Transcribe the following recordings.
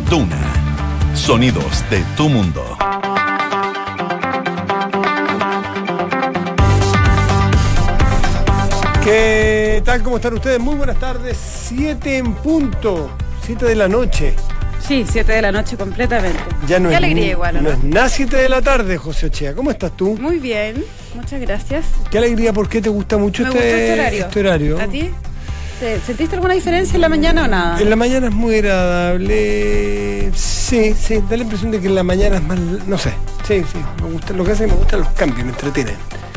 Duna. Sonidos de tu mundo. ¿Qué tal? ¿Cómo están ustedes? Muy buenas tardes. 7 en punto. 7 de la noche. Sí, 7 de la noche completamente. Ya no Qué es alegría igual, ¿no? No es nada 7 de la tarde, José Ochea. ¿Cómo estás tú? Muy bien, muchas gracias. Qué alegría, ¿por qué te gusta mucho Me gustó este horario. ¿A ti? ¿Sentiste alguna diferencia en la mañana o nada? En la mañana es muy agradable. Sí, da la impresión de que en la mañana es más... No sé. Sí, me gusta. Lo que hace es que me gustan los cambios, me entretienen.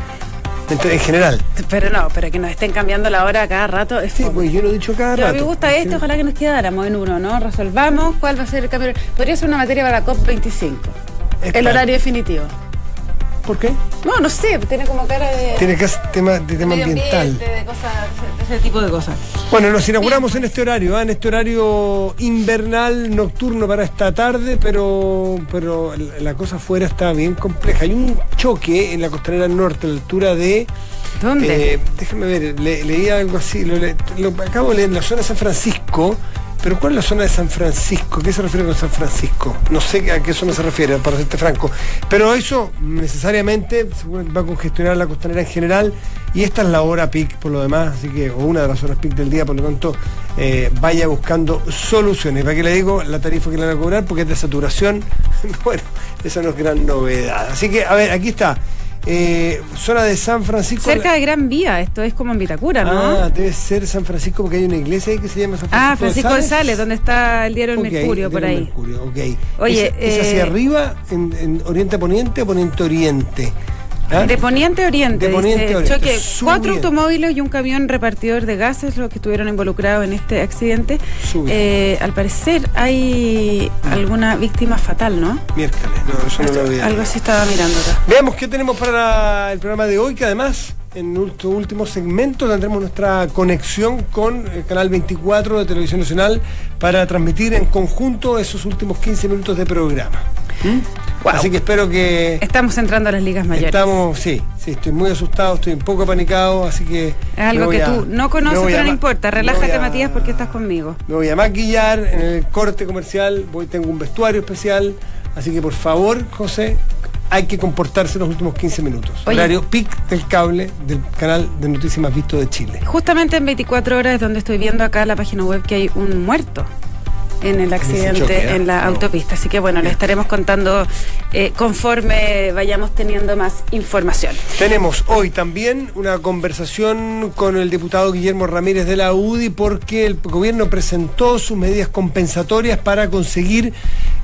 En general. Pero que nos estén cambiando la hora cada rato. Sí, pues yo lo he dicho cada rato. A mí me gusta esto, ojalá que nos quedáramos en uno, ¿no? Resolvamos cuál va a ser el cambio. Podría ser una materia para la COP25. El horario definitivo. ¿Por qué? No sé, tiene como cara de... Tiene tema ambiental. De cosas, de ese tipo de cosas. Bueno, nos inauguramos en este horario invernal, nocturno para esta tarde, pero la cosa afuera está bien compleja. Hay un choque en la costanera norte, a la altura de... ¿Dónde? Déjame ver, leí algo así, lo acabo de leer en la zona de San Francisco. ¿Pero cuál es la zona de San Francisco? ¿Qué se refiere con San Francisco? No sé a qué zona se refiere, para serte franco. Pero eso necesariamente va a congestionar la costanera en general, y esta es la hora peak por lo demás, así que, o una de las horas peak del día, por lo tanto, vaya buscando soluciones. ¿Para qué le digo la tarifa que le van a cobrar? Porque es de saturación. Bueno, esa no es gran novedad. Así que, a ver, aquí está. Zona de San Francisco. Cerca de Gran Vía, esto es como en Vitacura, ¿no? Ah, debe ser San Francisco porque hay una iglesia ahí que se llama San Francisco. Francisco de Sales, donde está el diario El Mercurio, por ahí. Mercurio, okay. Oye, ¿Es hacia arriba, en oriente a poniente o poniente oriente? ¿Ah? De poniente a oriente. De poniente a oriente. Choque, 4 automóviles y un camión repartidor de gases los que estuvieron involucrados en este accidente. Al parecer hay alguna víctima fatal, ¿no? Miércoles, no, eso no lo había. Algo así estaba mirando acá. Veamos qué tenemos para el programa de hoy, que además en nuestro último segmento tendremos nuestra conexión con el canal 24 de Televisión Nacional para transmitir en conjunto esos últimos 15 minutos de programa. Wow. Así que espero que... Estamos entrando a las ligas mayores. Sí, estoy muy asustado, estoy un poco apanicado, así que... Es algo que tú no conoces, pero no importa. Relájate, Matías, porque estás conmigo. Me voy a maquillar en el corte comercial, tengo un vestuario especial, así que por favor, José, hay que comportarse los últimos 15 minutos. Oye, horario peak del cable del canal de noticias más visto de Chile. Justamente en 24 horas es donde estoy viendo acá en la página web que hay un muerto en el accidente en la autopista. Así que bueno, le estaremos contando conforme vayamos teniendo más información. Tenemos hoy también una conversación con el diputado Guillermo Ramírez de la UDI, porque el gobierno presentó sus medidas compensatorias para conseguir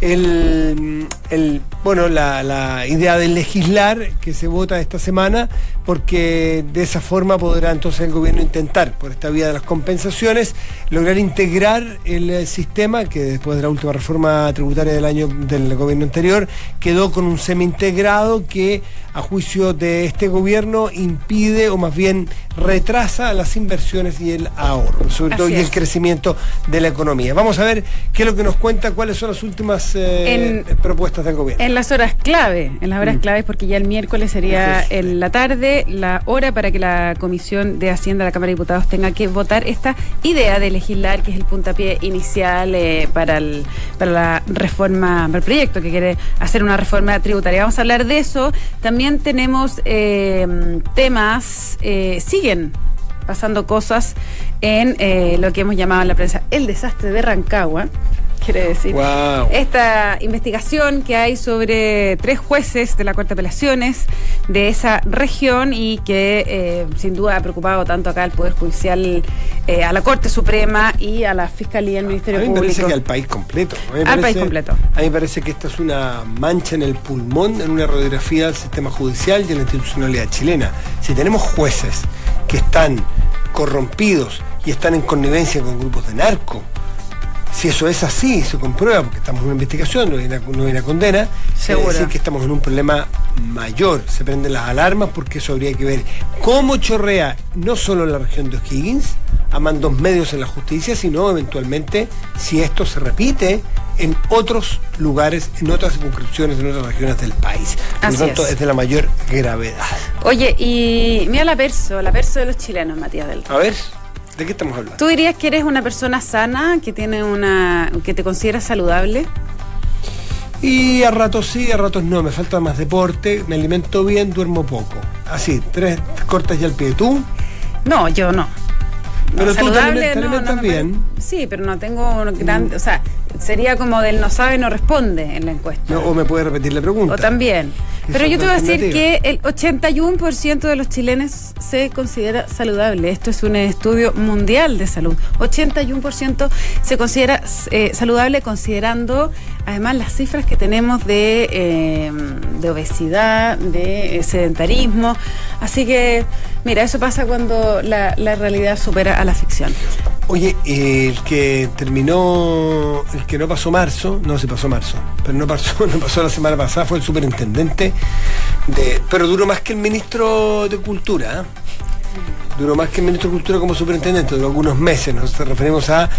la idea de legislar que se vota esta semana, porque de esa forma podrá entonces el gobierno intentar, por esta vía de las compensaciones, lograr integrar el sistema que después de la última reforma tributaria del gobierno anterior quedó con un semi-integrado que, a juicio de este gobierno, impide o más bien retrasa las inversiones y el ahorro, sobre todo, y el crecimiento de la economía. Vamos a ver qué es lo que nos cuenta, cuáles son las últimas propuestas del gobierno. En las horas claves, porque ya el miércoles sería en la tarde la hora para que la Comisión de Hacienda de la Cámara de Diputados tenga que votar esta idea de legislar, que es el puntapié inicial para la reforma, para el proyecto que quiere hacer una reforma tributaria. Vamos a hablar de eso. También tenemos temas, siguen pasando cosas en lo que hemos llamado en la prensa el desastre de Rancagua. Quiere decir, esta investigación que hay sobre 3 jueces de la Corte de Apelaciones de esa región, y que sin duda ha preocupado tanto acá al Poder Judicial, a la Corte Suprema y a la Fiscalía y al Ministerio Público. A mí me parece que al país completo. País completo. A mí me parece que esta es una mancha en el pulmón, en una radiografía del sistema judicial y de la institucionalidad chilena. Si tenemos jueces que están corrompidos y están en connivencia con grupos de narco, si eso es así, se comprueba, porque estamos en una investigación, no hay una condena, quiere decir que estamos en un problema mayor. Se prenden las alarmas, porque eso habría que ver cómo chorrea no solo en la región de O'Higgins, a mandos medios en la justicia, sino eventualmente si esto se repite en otros lugares, en otras circunscripciones, en otras regiones del país. Por lo tanto, es de la mayor gravedad. Oye, y mira la verso de los chilenos, Matías del Río. A ver. ¿De qué estamos hablando? ¿Tú dirías que eres una persona sana, que te consideras saludable? Y a ratos sí, a ratos no, me falta más deporte, me alimento bien, duermo poco. Así, 3 cortas y al pie. ¿Tú? No, yo no. Pero tú te alimentas no, bien. Sí, pero no tengo gran... O sea, sería como del no sabe, no responde en la encuesta. No, o me puede repetir la pregunta. O también. Pero yo te voy a decir que el 81% de los chilenos se considera saludable. Esto es un estudio mundial de salud. 81% se considera saludable, considerando además las cifras que tenemos de obesidad, de sedentarismo. Así que, mira, eso pasa cuando la realidad supera a la ficción. Oye, el que no pasó marzo, no, sí pasó marzo, pero no pasó la semana pasada, fue el superintendente, pero duró más que el ministro de Cultura, ¿eh? Duró más que el ministro de Cultura como superintendente, duró algunos meses. Nos referimos a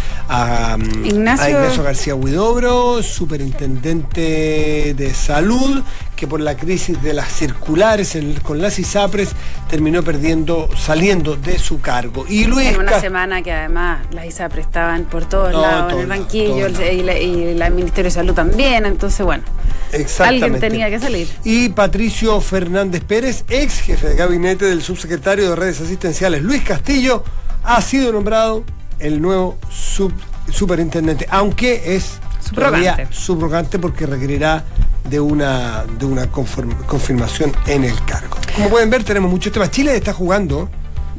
Ignacio García Huidobro, superintendente de salud, que por la crisis de las circulares con las ISAPRES terminó saliendo de su cargo. Y Luis en una semana que además las ISAPRES estaban por todos lados, en el banquillo, y el Ministerio de Salud también, entonces bueno, alguien tenía que salir. Y Patricio Fernández Pérez, ex jefe de gabinete del subsecretario de Redes Asistenciales Luis Castillo, ha sido nombrado el nuevo superintendente, aunque es todavía subrogante porque requerirá de una confirmación en el cargo. Como pueden ver, tenemos muchos temas. Chile sub-17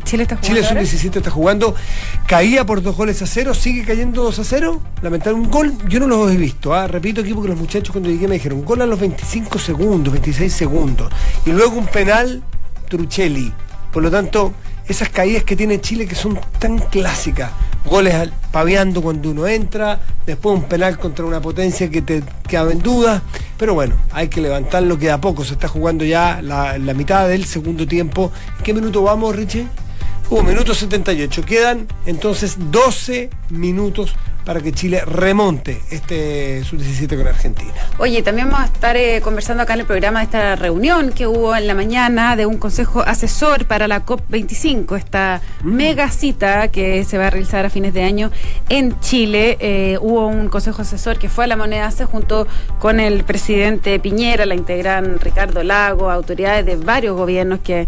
está jugando, caía por 2-0, sigue cayendo 2-0, lamentable, un gol, yo no los he visto, repito aquí porque los muchachos cuando llegué me dijeron, gol a los 25 segundos, 26 segundos, y luego un penal Truchelli, por lo tanto, esas caídas que tiene Chile que son tan clásicas, goles paveando cuando uno entra, después un penal contra una potencia que te queda en duda, pero bueno, hay que levantarlo, que de a poco se está jugando ya la mitad del segundo tiempo. ¿En qué minuto vamos, Richie? Minuto 78, quedan entonces 12 minutos para que Chile remonte este sub-17 con Argentina. Oye, también vamos a estar conversando acá en el programa de esta reunión que hubo en la mañana de un consejo asesor para la COP25, esta mega cita que se va a realizar a fines de año en Chile. Hubo un consejo asesor que fue a La Moneda junto con el presidente Piñera, la integran Ricardo Lagos, autoridades de varios gobiernos que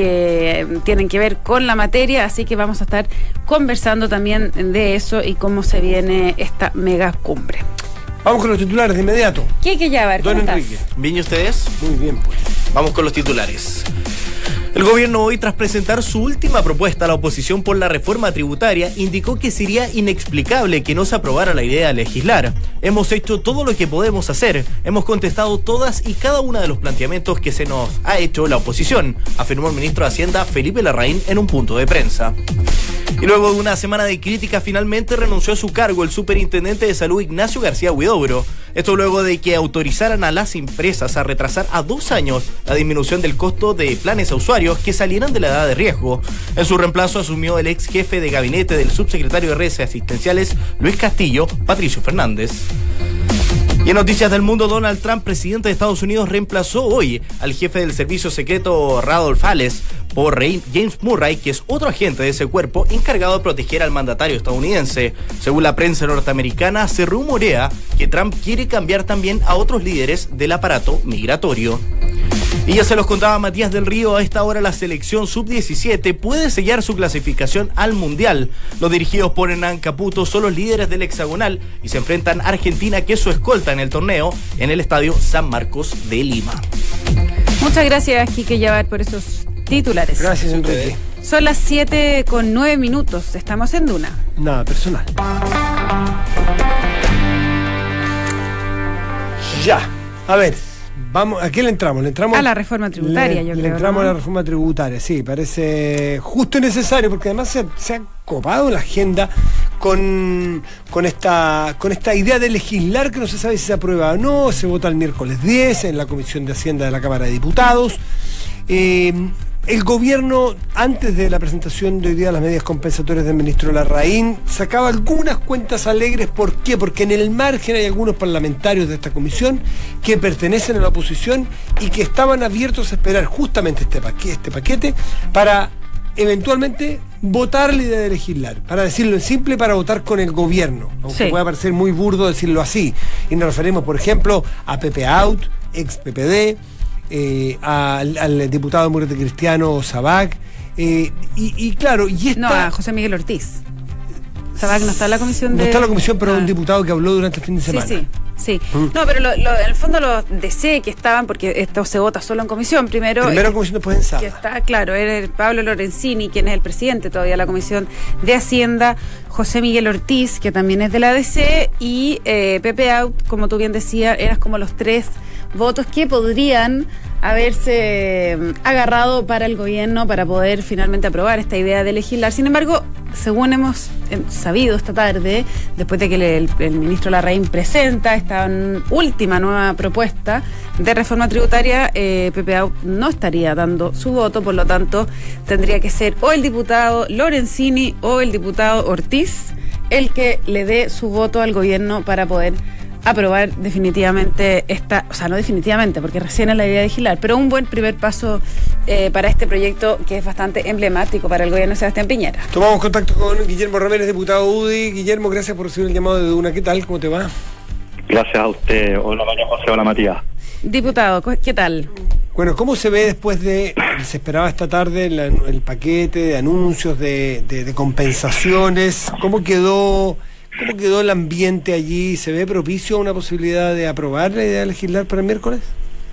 tienen que ver con la materia, así que vamos a estar conversando también de eso y cómo se viene esta mega cumbre. Vamos con los titulares de inmediato. ¿Qué hay que llevar? Don Enrique. ¿Bien y ustedes? Muy bien, pues. Vamos con los titulares. El gobierno hoy, tras presentar su última propuesta a la oposición por la reforma tributaria, indicó que sería inexplicable que no se aprobara la idea de legislar. Hemos hecho todo lo que podemos hacer, hemos contestado todas y cada una de los planteamientos que se nos ha hecho la oposición, afirmó el ministro de Hacienda Felipe Larraín en un punto de prensa. Y luego de una semana de crítica, finalmente renunció a su cargo el superintendente de salud Ignacio García Huidobro. Esto luego de que autorizaran a las empresas a retrasar a 2 años la disminución del costo de planes a usuarios que salieran de la edad de riesgo. En su reemplazo asumió el ex jefe de gabinete del subsecretario de Redes Asistenciales Luis Castillo, Patricio Fernández. Y en noticias del mundo, Donald Trump, presidente de Estados Unidos, reemplazó hoy al jefe del servicio secreto Randolph Hales por James Murray, que es otro agente de ese cuerpo encargado de proteger al mandatario estadounidense. Según la prensa norteamericana, se rumorea que Trump quiere cambiar también a otros líderes del aparato migratorio. Y ya se los contaba Matías del Río, a esta hora la selección sub-17 puede sellar su clasificación al Mundial. Los dirigidos por Hernán Caputo son los líderes del hexagonal y se enfrentan a Argentina, que es su escolta en el torneo, en el estadio San Marcos de Lima. Muchas gracias, Quique Yabar, por esos titulares. Gracias, Enrique. Son las 7:09, estamos en Duna. Nada personal. Ya, a ver. Vamos, ¿a qué le entramos? Le entramos a la reforma tributaria, yo creo. Le entramos, ¿no?, a la reforma tributaria, sí, parece justo y necesario, porque además se ha copado la agenda con esta idea de legislar que no se sabe si se aprueba o no. Se vota el miércoles 10 en la Comisión de Hacienda de la Cámara de Diputados. El gobierno, antes de la presentación de hoy día de las medidas compensatorias del ministro Larraín, sacaba algunas cuentas alegres. ¿Por qué? Porque en el margen hay algunos parlamentarios de esta comisión que pertenecen a la oposición y que estaban abiertos a esperar justamente este paquete para eventualmente votar la idea de legislar, para decirlo en simple, para votar con el gobierno, aunque pueda parecer muy burdo decirlo así. Y nos referimos, por ejemplo, a Pepe Out, ex PPD, al diputado demócrata cristiano Sabac, y claro, No, a José Miguel Ortiz. Sabac no está en la comisión No está en la comisión, pero un diputado que habló durante el fin de semana. Sí. No, pero en el fondo los DC que estaban, porque esto se vota solo en comisión, primero en comisión, después en sala. Que está, claro, era Pablo Lorenzini, quien es el presidente todavía de la Comisión de Hacienda, José Miguel Ortiz, que también es de la DC, y Pepe Out, como tú bien decías, eran como los 3 votos que podrían haberse agarrado para el gobierno para poder finalmente aprobar esta idea de legislar. Sin embargo, según hemos sabido esta tarde, después de que el ministro Larraín presenta esta última nueva propuesta de reforma tributaria, Pepe Out no estaría dando su voto, por lo tanto tendría que ser o el diputado Lorenzini o el diputado Ortiz el que le dé su voto al gobierno para poder aprobar definitivamente no definitivamente, porque recién es la idea de legislar, pero un buen primer paso para este proyecto que es bastante emblemático para el gobierno de Sebastián Piñera. Tomamos contacto con Guillermo Ramírez, diputado UDI. Guillermo, gracias por recibir el llamado de Duna. ¿Qué tal? ¿Cómo te va? Gracias a usted. Hola María José, hola Matías. Diputado, ¿qué tal? Bueno, ¿cómo se ve después de, se esperaba esta tarde, el paquete de anuncios de compensaciones? ¿Cómo quedó el ambiente allí? ¿Se ve propicio a una posibilidad de aprobar la idea de legislar para el miércoles?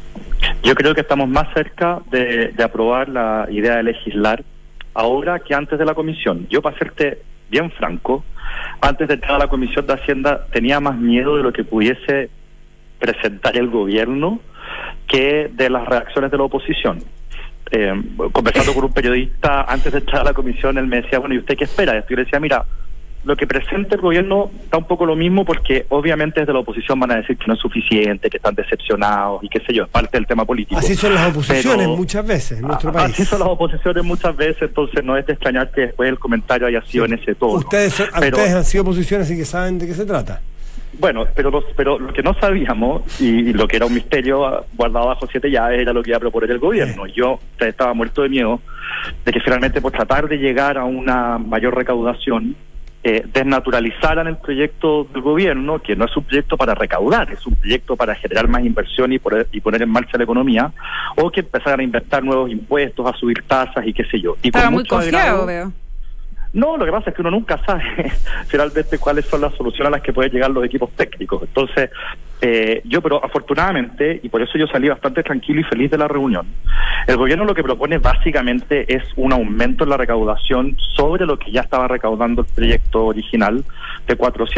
Yo creo que estamos más cerca de aprobar la idea de legislar ahora que antes de la comisión. Yo, para serte bien franco, antes de entrar a la Comisión de Hacienda tenía más miedo de lo que pudiese presentar el gobierno que de las reacciones de la oposición. Conversando con un periodista antes de entrar a la comisión, él me decía, bueno, ¿y usted qué espera? Y yo le decía, mira, lo que presenta el gobierno está un poco lo mismo, porque obviamente desde la oposición van a decir que no es suficiente, que están decepcionados y qué sé yo, es parte del tema político. Así son las oposiciones muchas veces en nuestro país. Así son las oposiciones muchas veces, entonces no es de extrañar que después el comentario haya sido en ese tono. Ustedes han sido oposición, así que saben de qué se trata. Bueno, pero lo que no sabíamos, y lo que era un misterio guardado bajo 7 llaves, era lo que iba a proponer el gobierno. Yo estaba muerto de miedo de que finalmente, por tratar de llegar a una mayor recaudación, desnaturalizaran el proyecto del gobierno, que no es un proyecto para recaudar, es un proyecto para generar más inversión y poner en marcha la economía, o que empezaran a inventar nuevos impuestos, a subir tasas y qué sé yo. Y estaba muy confiado, veo. No, lo que pasa es que uno nunca sabe finalmente cuáles son las soluciones a las que pueden llegar los equipos técnicos. Entonces, pero afortunadamente, y por eso yo salí bastante tranquilo y feliz de la reunión, el gobierno lo que propone básicamente es un aumento en la recaudación sobre lo que ya estaba recaudando el proyecto original de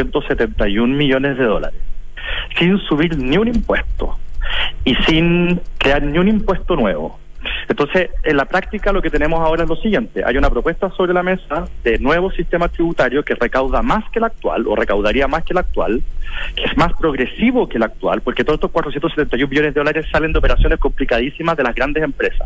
471 millones de dólares, sin subir ni un impuesto y sin crear ni un impuesto nuevo. Entonces, en la práctica lo que tenemos ahora es lo siguiente: hay una propuesta sobre la mesa de nuevo sistema tributario que recauda más que el actual, o recaudaría más que el actual, que es más progresivo que el actual, porque todos estos 471 millones de dólares salen de operaciones complicadísimas de las grandes empresas,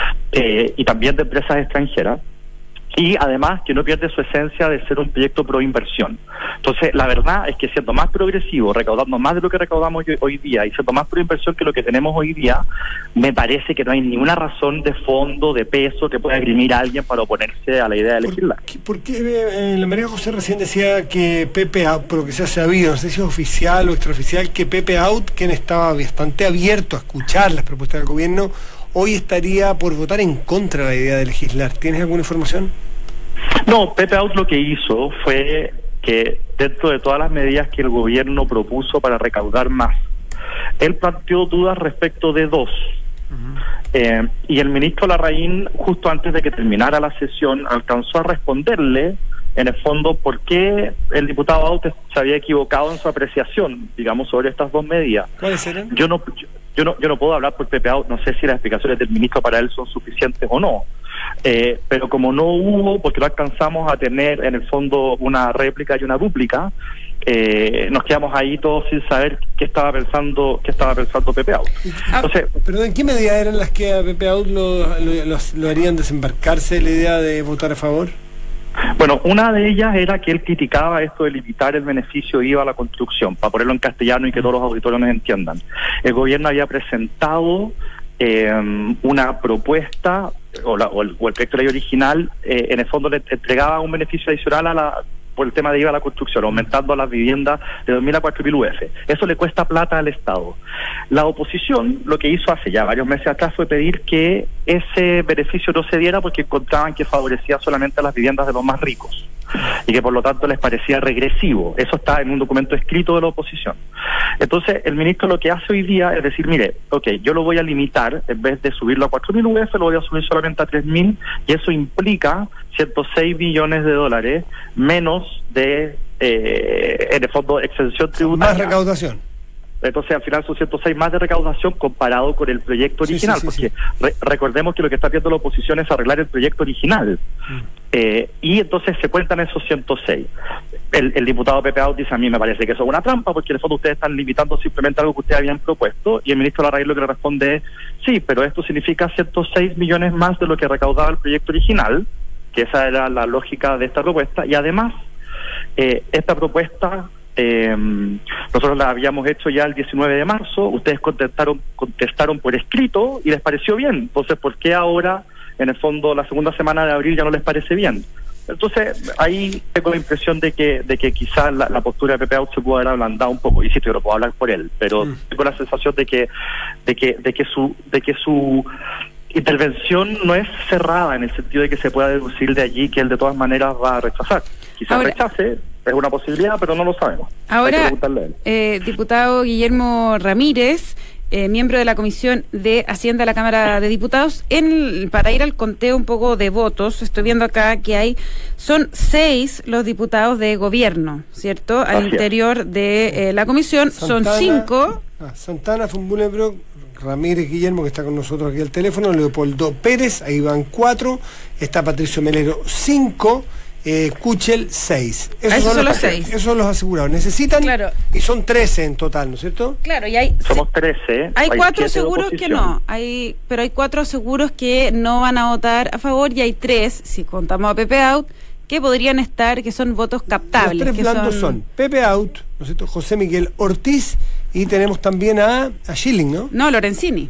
y también de empresas extranjeras, y además que no pierde su esencia de ser un proyecto pro inversión. Entonces, la verdad es que siendo más progresivo, recaudando más de lo que recaudamos hoy día, y siendo más pro inversión que lo que tenemos hoy día, me parece que no hay ninguna razón de fondo, de peso, que pueda esgrimir a alguien para oponerse a la idea de legislar. ¿Por qué la María José recién decía que Pepe Out, por lo que se ha sabido, no sé si es oficial o extraoficial, que Pepe Out, quien estaba bastante abierto a escuchar las propuestas del gobierno, hoy estaría por votar en contra de la idea de legislar? ¿Tienes alguna información? No, Pepe Out lo que hizo fue que dentro de todas las medidas que el gobierno propuso para recaudar más, él planteó dudas respecto de 2. Y el ministro Larraín, justo antes de que terminara la sesión, alcanzó a responderle, en el fondo, por qué el diputado Out se había equivocado en su apreciación, digamos, sobre estas 2 medidas. ¿Cuáles eran? Yo no puedo hablar por Pepe Out, no sé si las explicaciones del ministro para él son suficientes o no. Pero como no hubo, porque no alcanzamos a tener en el fondo una réplica y una dúplica, nos quedamos ahí todos sin saber qué estaba pensando Pepe Out. Entonces, ¿pero en qué medidas eran las que a Pepe Out lo harían desembarcarse la idea de votar a favor? Bueno, una de ellas era que él criticaba esto de limitar el beneficio IVA a la construcción, para ponerlo en castellano y que todos los auditores nos entiendan. El gobierno había presentado una propuesta o el proyecto de ley original, en el fondo le entregaba un beneficio adicional por el tema de IVA a la construcción, aumentando las viviendas de 2.000 a 4.000 UF. Eso le cuesta plata al Estado. La oposición lo que hizo hace ya varios meses atrás fue pedir que ese beneficio no se diera porque encontraban que favorecía solamente a las viviendas de los más ricos y que por lo tanto les parecía regresivo. Eso está en un documento escrito de la oposición. Entonces el ministro lo que hace hoy día es decir, mire, yo lo voy a limitar, en vez de subirlo a 4.000 UF, lo voy a subir solamente a 3.000, y eso implica 106 millones de dólares menos de, en el fondo, exención tributaria. Más recaudación. Entonces, al final son 106 más de recaudación comparado con el proyecto original, porque recordemos que lo que está haciendo la oposición es arreglar el proyecto original. Y entonces se cuentan esos 106. El diputado Pepe Out dice, a mí me parece que eso es una trampa, porque en el fondo ustedes están limitando simplemente algo que ustedes habían propuesto, y el ministro Larraín lo que le responde es, sí, pero esto significa 106 millones más de lo que recaudaba el proyecto original, que esa era la lógica de esta propuesta, y además, esta propuesta... nosotros la habíamos hecho ya el 19 de marzo, ustedes contestaron por escrito y les pareció bien. Entonces, ¿por qué ahora, en el fondo, la segunda semana de abril ya no les parece bien? Entonces, ahí tengo la impresión de que quizás la postura de Pepe Out se pudo haber ablandado un poco. Insisto, yo no puedo hablar por él, pero tengo la sensación de que su intervención no es cerrada, en el sentido de que se pueda deducir de allí que él de todas maneras va a rechazar. Quizás rechace, es una posibilidad, pero no lo sabemos. Ahora, diputado Guillermo Ramírez, miembro de la Comisión de Hacienda de la Cámara de Diputados, para ir al conteo un poco de votos, estoy viendo acá que son 6 los diputados de gobierno, ¿cierto? Al interior de la comisión, Santana, son 5. Santana, Funbulenbrock, Ramírez Guillermo, que está con nosotros aquí al teléfono, Leopoldo Pérez, ahí van 4, está Patricio Melero 5, Kuchel 6. Esos son los 6. Esos son los asegurados. Necesitan, y son 13 en total, ¿no es cierto? Claro, y somos 13. Hay 4 seguros que no, pero hay 4 seguros que no van a votar a favor, y hay 3, si contamos a Pepe Out, que podrían estar, que son votos captables. Los 3 blandos son Pepe Out, ¿no es cierto? José Miguel Ortiz, y tenemos también a Schilling, ¿no? No, Lorenzini,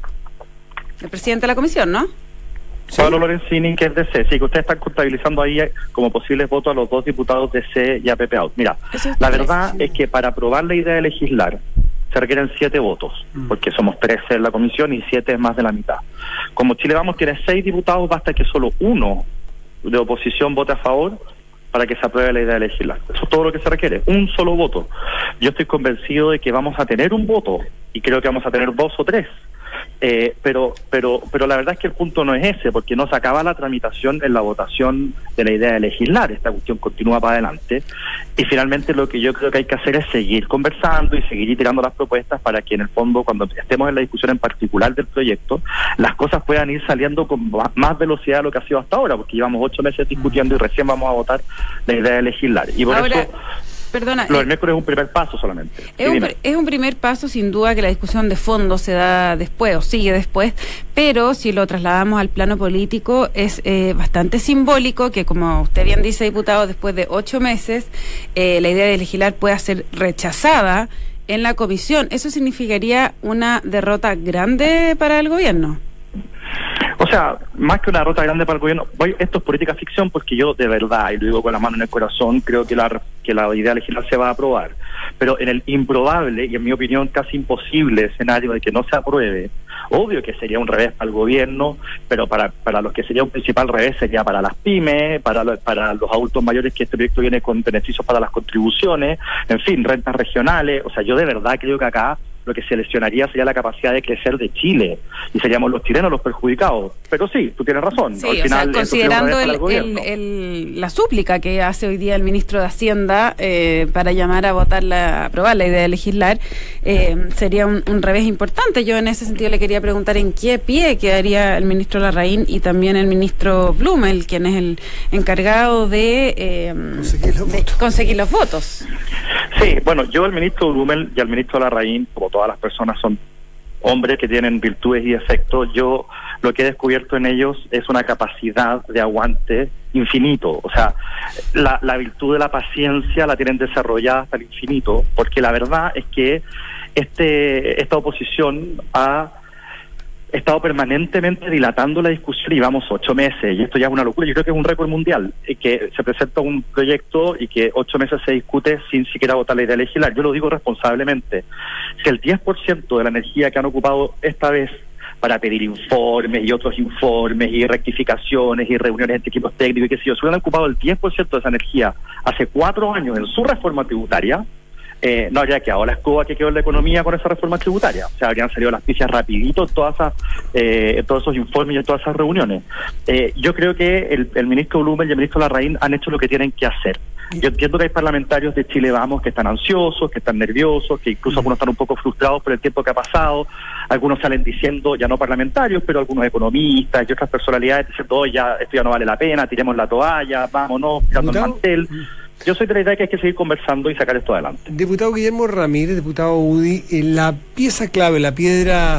el presidente de la comisión, ¿no? ¿Sí? Pablo Lorenzini, que es de C. Sí, que ustedes están contabilizando ahí como posibles votos a los 2 diputados de C y a Pepe Out. Mira, la verdad es que para aprobar la idea de legislar se requieren 7 votos, porque somos 13 en la comisión y 7 es más de la mitad. Como Chile Vamos tiene 6 diputados, basta que solo uno de oposición vote a favor para que se apruebe la idea de legislar. Eso es todo lo que se requiere, un solo voto. Yo estoy convencido de que vamos a tener un voto, y creo que vamos a tener 2 o 3. Pero la verdad es que el punto no es ese, porque no se acaba la tramitación en la votación de la idea de legislar. Esta cuestión continúa para adelante, y finalmente lo que yo creo que hay que hacer es seguir conversando y seguir tirando las propuestas para que en el fondo, cuando estemos en la discusión en particular del proyecto, las cosas puedan ir saliendo con más velocidad de lo que ha sido hasta ahora, porque llevamos 8 meses discutiendo y recién vamos a votar la idea de legislar, y por eso... Perdona, lo del miércoles es un primer paso solamente. Es un primer paso, sin duda, que la discusión de fondo se da después o sigue después, pero si lo trasladamos al plano político es bastante simbólico que, como usted bien dice, diputado, después de 8 meses la idea de legislar pueda ser rechazada en la comisión. ¿Eso significaría una derrota grande para el gobierno? O sea, más que una derrota grande para el gobierno, esto es política ficción, porque yo de verdad, y lo digo con la mano en el corazón, creo que la idea legislar se va a aprobar. Pero en el improbable, y en mi opinión casi imposible escenario de que no se apruebe, obvio que sería un revés para el gobierno, pero para los que sería un principal revés sería para las pymes, para los adultos mayores, que este proyecto viene con beneficios para las contribuciones, en fin, rentas regionales. O sea, yo de verdad creo que acá lo que se lesionaría sería la capacidad de crecer de Chile, y seríamos los chilenos los perjudicados. Pero sí, tú tienes razón. Sí, al final, considerando la súplica que hace hoy día el ministro de Hacienda para llamar a aprobar la idea de legislar, sería un revés importante. Yo en ese sentido le quería preguntar en qué pie quedaría el ministro Larraín y también el ministro Blumel, quien es el encargado de conseguir los votos. Sí, bueno, yo al ministro Blumel y al ministro Larraín, como todas las personas, son hombres que tienen virtudes y defectos. Yo lo que he descubierto en ellos es una capacidad de aguante infinito. O sea, la virtud de la paciencia la tienen desarrollada hasta el infinito, porque la verdad es que esta oposición ha estado permanentemente dilatando la discusión y vamos 8 meses, y esto ya es una locura. Yo creo que es un récord mundial, que se presenta un proyecto y que 8 meses se discute sin siquiera votar la idea de legislar. Yo lo digo responsablemente. Si el 10% de la energía que han ocupado esta vez para pedir informes y otros informes y rectificaciones y reuniones entre equipos técnicos y qué sé yo, si hubieran ocupado el 10% de esa energía hace 4 años en su reforma tributaria, no habría quedado la escoba que quedó en la economía con esa reforma tributaria. O sea, habrían salido las noticias rapidito todos esos informes y todas esas reuniones. Yo creo que el ministro Blumen y el ministro Larraín han hecho lo que tienen que hacer. Yo entiendo que hay parlamentarios de Chile Vamos que están ansiosos, que están nerviosos, que incluso algunos están un poco frustrados por el tiempo que ha pasado. Algunos salen diciendo, ya no parlamentarios, pero algunos economistas y otras personalidades diciendo, oye, ya, esto ya no vale la pena, tiremos la toalla, vámonos, tirando el mantel. Yo soy de la idea que hay que seguir conversando y sacar esto adelante. Diputado Guillermo Ramírez, diputado UDI, la pieza clave, la piedra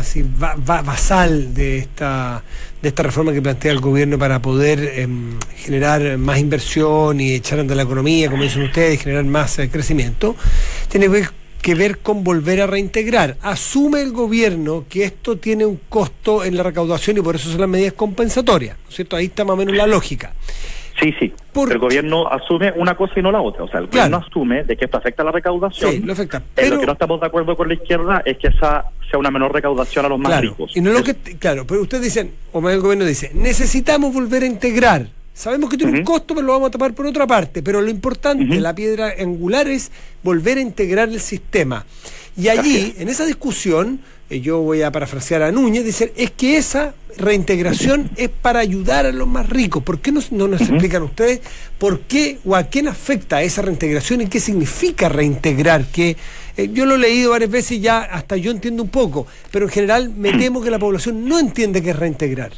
basal de esta reforma que plantea el gobierno para poder generar más inversión y echar a andar la economía, como dicen ustedes, generar más crecimiento, tiene que ver con volver a reintegrar. Asume el gobierno que esto tiene un costo en la recaudación y por eso son las medidas compensatorias, ¿no es cierto? Ahí está más o menos la lógica. Sí. El gobierno asume una cosa y no la otra. O sea, el gobierno asume de que esto afecta a la recaudación. Sí, lo afecta. Lo que no estamos de acuerdo con la izquierda es que esa sea una menor recaudación a los más ricos. Y no pero ustedes dicen, o más el gobierno dice, necesitamos volver a integrar. Sabemos que tiene un costo, pero lo vamos a tapar por otra parte. Pero lo importante, la piedra angular, es volver a integrar el sistema. Y allí, en esa discusión, yo voy a parafrasear a Núñez, decir, es que esa reintegración es para ayudar a los más ricos. ¿Por qué no nos explican ustedes por qué o a quién afecta esa reintegración y qué significa reintegrar? Que yo lo he leído varias veces y ya hasta yo entiendo un poco, pero en general me temo que la población no entiende qué es reintegrar.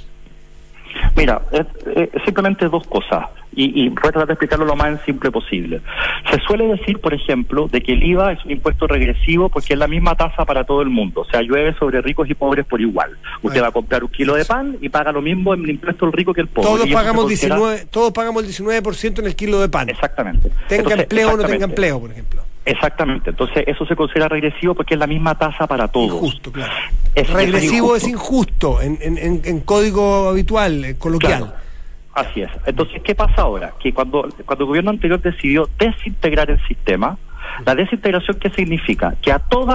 Mira, simplemente dos cosas, y voy a tratar de explicarlo lo más simple posible. Se suele decir, por ejemplo, de que el IVA es un impuesto regresivo porque es la misma tasa para todo el mundo, o sea, llueve sobre ricos y pobres por igual. Usted va a comprar un kilo de pan y paga lo mismo en el impuesto el rico que el pobre. Todos pagamos el 19% en el kilo de pan. Exactamente. Tenga empleo o no tenga empleo, por ejemplo. Exactamente, entonces eso se considera regresivo porque es la misma tasa para todos. Injusto, claro. Regresivo es injusto en código habitual, coloquial. Claro. Así es. Entonces, ¿qué pasa ahora? Que cuando el gobierno anterior decidió desintegrar el sistema, la desintegración, ¿qué significa? Que a todo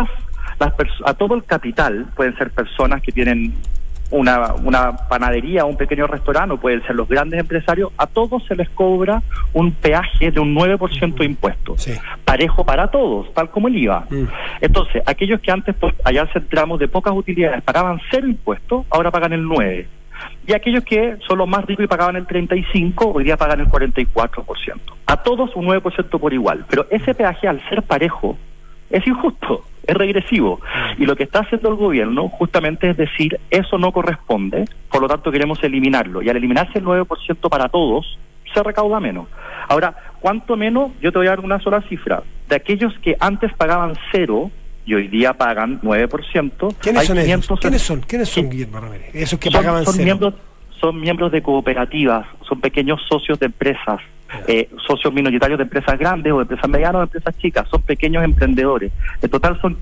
el capital, pueden ser personas que tienen una panadería o un pequeño restaurante, o pueden ser los grandes empresarios, a todos se les cobra un peaje de un 9% de impuesto, parejo para todos, tal como el IVA. Entonces, aquellos que antes, por hallarse en tramos de pocas utilidades, pagaban 0 impuestos, ahora pagan el 9%. Y aquellos que son los más ricos y pagaban el 35%, hoy día pagan el 44%. A todos un 9% por igual. Pero ese peaje, al ser parejo, es injusto, es regresivo. Y lo que está haciendo el gobierno justamente es decir, eso no corresponde, por lo tanto queremos eliminarlo. Y al eliminarse el 9% para todos, se recauda menos. Ahora, ¿cuánto menos? Yo te voy a dar una sola cifra. De aquellos que antes pagaban 0 y hoy día pagan 9%. ¿Quiénes son ellos? ¿Quiénes son, Guillermo Ramírez? Esos que pagaban 0. Son miembros de cooperativas, son pequeños socios de empresas, socios minoritarios de empresas grandes o de empresas medianas o de empresas chicas, son pequeños emprendedores. En total son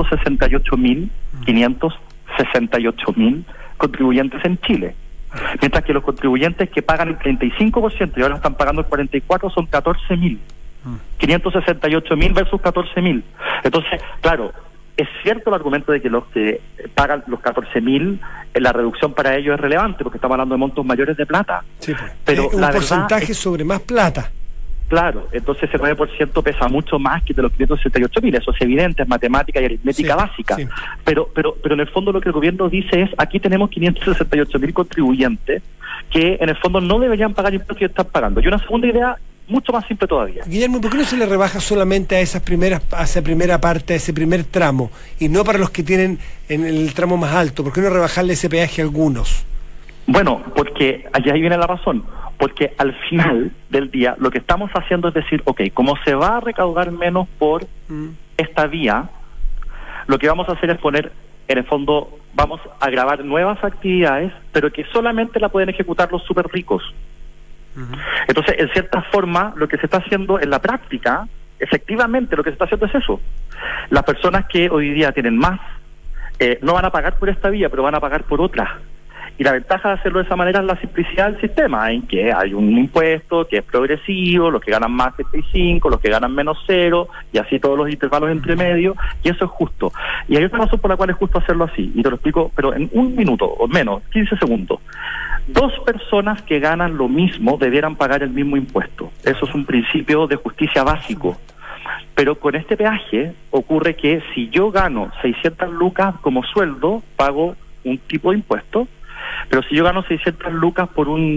568.000 contribuyentes en Chile. Mientras que los contribuyentes que pagan el 35% y ahora están pagando el 44% son 14.000. 568.000 versus 14.000. Entonces, claro, es cierto el argumento de que los que pagan los 14.000, la reducción para ellos es relevante, porque estamos hablando de montos mayores de plata. Sí, pues. Pero un porcentaje sobre más plata. Claro, entonces ese 9% pesa mucho más que de los 568.000, eso es evidente, es matemática y aritmética básica. Sí. Pero en el fondo lo que el gobierno dice es, aquí tenemos 568.000 contribuyentes que en el fondo no deberían pagar impuestos y están pagando. Y una segunda idea, mucho más simple todavía. Guillermo, ¿por qué no se le rebaja solamente a esa primera parte, a ese primer tramo, y no para los que tienen en el tramo más alto? ¿Por qué no rebajarle ese peaje a algunos? Bueno, porque allá ahí viene la razón. Porque al final del día lo que estamos haciendo es decir, como se va a recaudar menos por esta vía, lo que vamos a hacer es poner, en el fondo, vamos a grabar nuevas actividades, pero que solamente la pueden ejecutar los súper ricos. Entonces, en cierta forma, lo que se está haciendo en la práctica, efectivamente lo que se está haciendo es eso. Las personas que hoy día tienen más, no van a pagar por esta vía, pero van a pagar por otra. Y la ventaja de hacerlo de esa manera es la simplicidad del sistema, en que hay un impuesto que es progresivo, los que ganan más 75, los que ganan menos 0, y así todos los intervalos entre medio, y eso es justo. Y hay otra razón por la cual es justo hacerlo así, y te lo explico, pero en 1 minuto, o menos, 15 segundos. 2 personas que ganan lo mismo debieran pagar el mismo impuesto. Eso es un principio de justicia básico. Pero con este peaje ocurre que si yo gano 600 lucas como sueldo, pago un tipo de impuesto. Pero si yo gano 600 lucas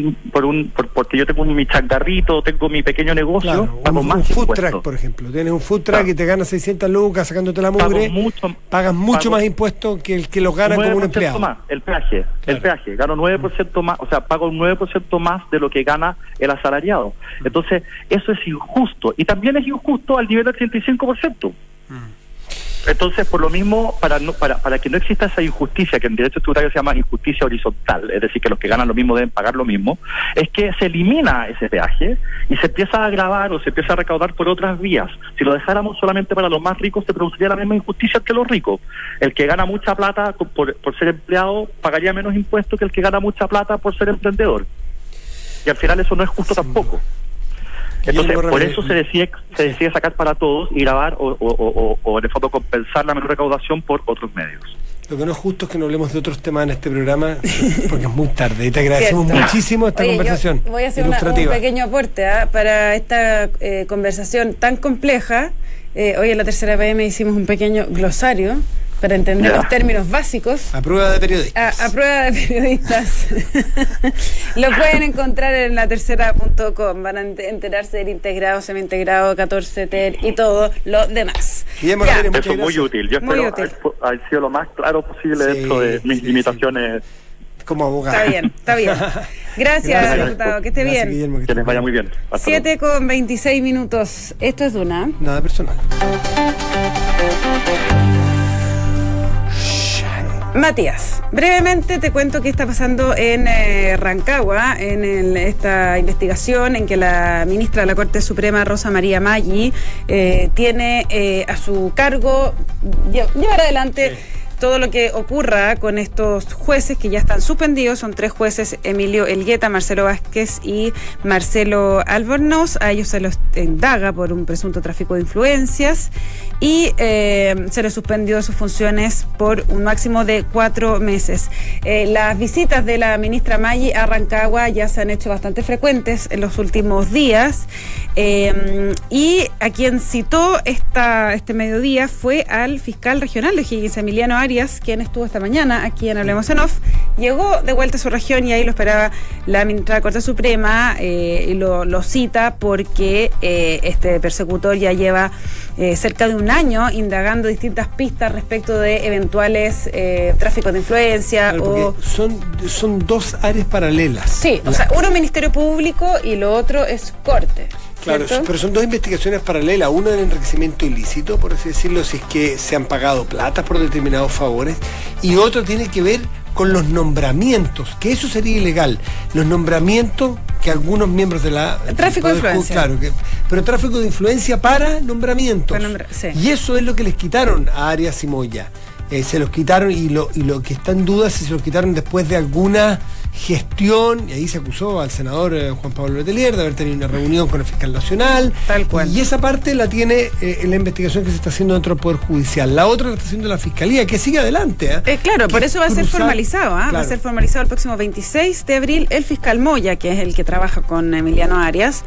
porque yo tengo mi changarrito, tengo mi pequeño negocio, claro, pago más un food impuestos. truck, por ejemplo. Tienes un food truck y te ganas 600 lucas sacándote la mugre, pagas mucho más impuestos que el que los gana como un empleado. Más, el peaje, gano 9% más, o sea, pago un 9% más de lo que gana el asalariado. Entonces, eso es injusto. Y también es injusto al nivel del 35%. Entonces, por lo mismo, para que no exista esa injusticia, que en derecho tributario se llama injusticia horizontal, es decir, que los que ganan lo mismo deben pagar lo mismo, es que se elimina ese peaje y se empieza a gravar o se empieza a recaudar por otras vías. Si lo dejáramos solamente para los más ricos, se produciría la misma injusticia que los ricos. El que gana mucha plata por ser empleado pagaría menos impuestos que el que gana mucha plata por ser emprendedor. Y al final eso no es justo tampoco. Entonces, por eso se decide sacar para todos y grabar o en el fondo compensar la menor recaudación por otros medios. Lo que no es justo es que no hablemos de otros temas en este programa, porque es muy tarde y te agradecemos muchísimo esta conversación. Voy a hacer un pequeño aporte para esta conversación tan compleja. Hoy en la Tercera PM hicimos un pequeño glosario para entender los términos básicos. A prueba de periodistas. A prueba de periodistas. Lo pueden encontrar en latercera.com. Van a enterarse del integrado, semi-integrado, 14 TER y todo lo demás. Eso es muy útil. Yo espero haber sido lo más claro posible dentro de mis limitaciones. Como abogado. Está bien. Gracias, diputado. Que esté bien. Guillermo, que les vaya muy bien. 7:26. Esto es Duna. Nada personal. Matías, brevemente te cuento qué está pasando en Rancagua, en esta investigación en que la ministra de la Corte Suprema, Rosa María Maggi, tiene a su cargo llevar adelante todo lo que ocurra con estos jueces que ya están suspendidos. Son 3 jueces: Emilio Elgueta, Marcelo Vázquez y Marcelo Albornoz. A ellos se los indaga por un presunto tráfico de influencias y se les suspendió sus funciones por un máximo de 4 meses. Las visitas de la ministra Maggi a Rancagua ya se han hecho bastante frecuentes en los últimos días, y a quien citó este mediodía fue al fiscal regional de O'Higgins, Emiliano Arias, quien estuvo esta mañana aquí en Hablemos en Off. Llegó de vuelta a su región y ahí lo esperaba la ministra de la Corte Suprema, y lo cita porque este persecutor ya lleva cerca de un año indagando distintas pistas respecto de eventuales tráficos de influencia. Claro, son 2 áreas paralelas. Sí, o sea, uno es Ministerio Público y lo otro es Corte. Claro, pero son 2 investigaciones paralelas. Uno del enriquecimiento ilícito, por así decirlo, si es que se han pagado plata por determinados favores, y otro tiene que ver con los nombramientos, que eso sería ilegal. Los nombramientos que algunos miembros de la... Tráfico de influencia. Claro, pero tráfico de influencia para nombramientos. Sí. Y eso es lo que les quitaron a Arias y Moya. Se los quitaron, y lo que está en duda es si se los quitaron después de alguna gestión, y ahí se acusó al senador Juan Pablo Letelier de haber tenido una reunión con el fiscal nacional. Tal cual. Y esa parte la tiene en la investigación que se está haciendo dentro del Poder Judicial. La otra la está haciendo la Fiscalía, que sigue adelante. Claro, por eso va a ser formalizado. Claro. Va a ser formalizado el próximo 26 de abril. El fiscal Moya, que es el que trabaja con Emiliano Arias,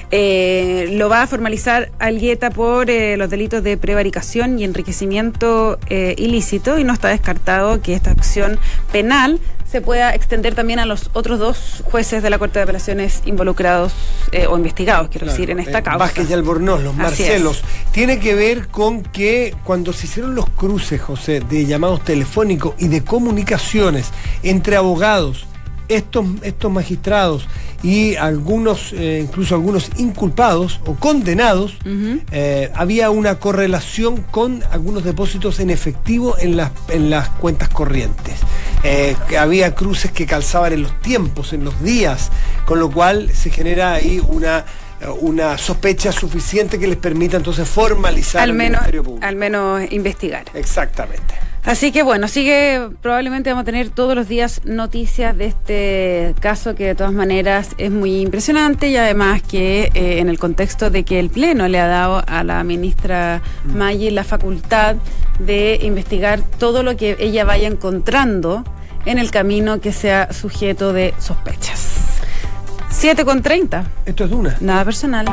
lo va a formalizar Elgueta por los delitos de prevaricación y enriquecimiento ilícito, y no está descartado que esta acción penal se pueda extender también a los otros 2 jueces de la Corte de Apelaciones involucrados o investigados, quiero decir, en esta causa. Vázquez y Albornoz, los Marcelos. Tiene que ver con que cuando se hicieron los cruces, José, de llamados telefónicos y de comunicaciones entre abogados, estos magistrados y algunos, incluso algunos inculpados o condenados, había una correlación con algunos depósitos en efectivo en las cuentas corrientes. Que había cruces que calzaban en los tiempos, en los días, con lo cual se genera ahí una sospecha suficiente que les permita entonces formalizar el Ministerio Público. Al menos investigar. Exactamente. Así que bueno, probablemente vamos a tener todos los días noticias de este caso que de todas maneras es muy impresionante y además que en el contexto de que el Pleno le ha dado a la ministra Maggi la facultad de investigar todo lo que ella vaya encontrando en el camino que sea sujeto de sospechas. 7:30. Esto es Duna. Nada personal.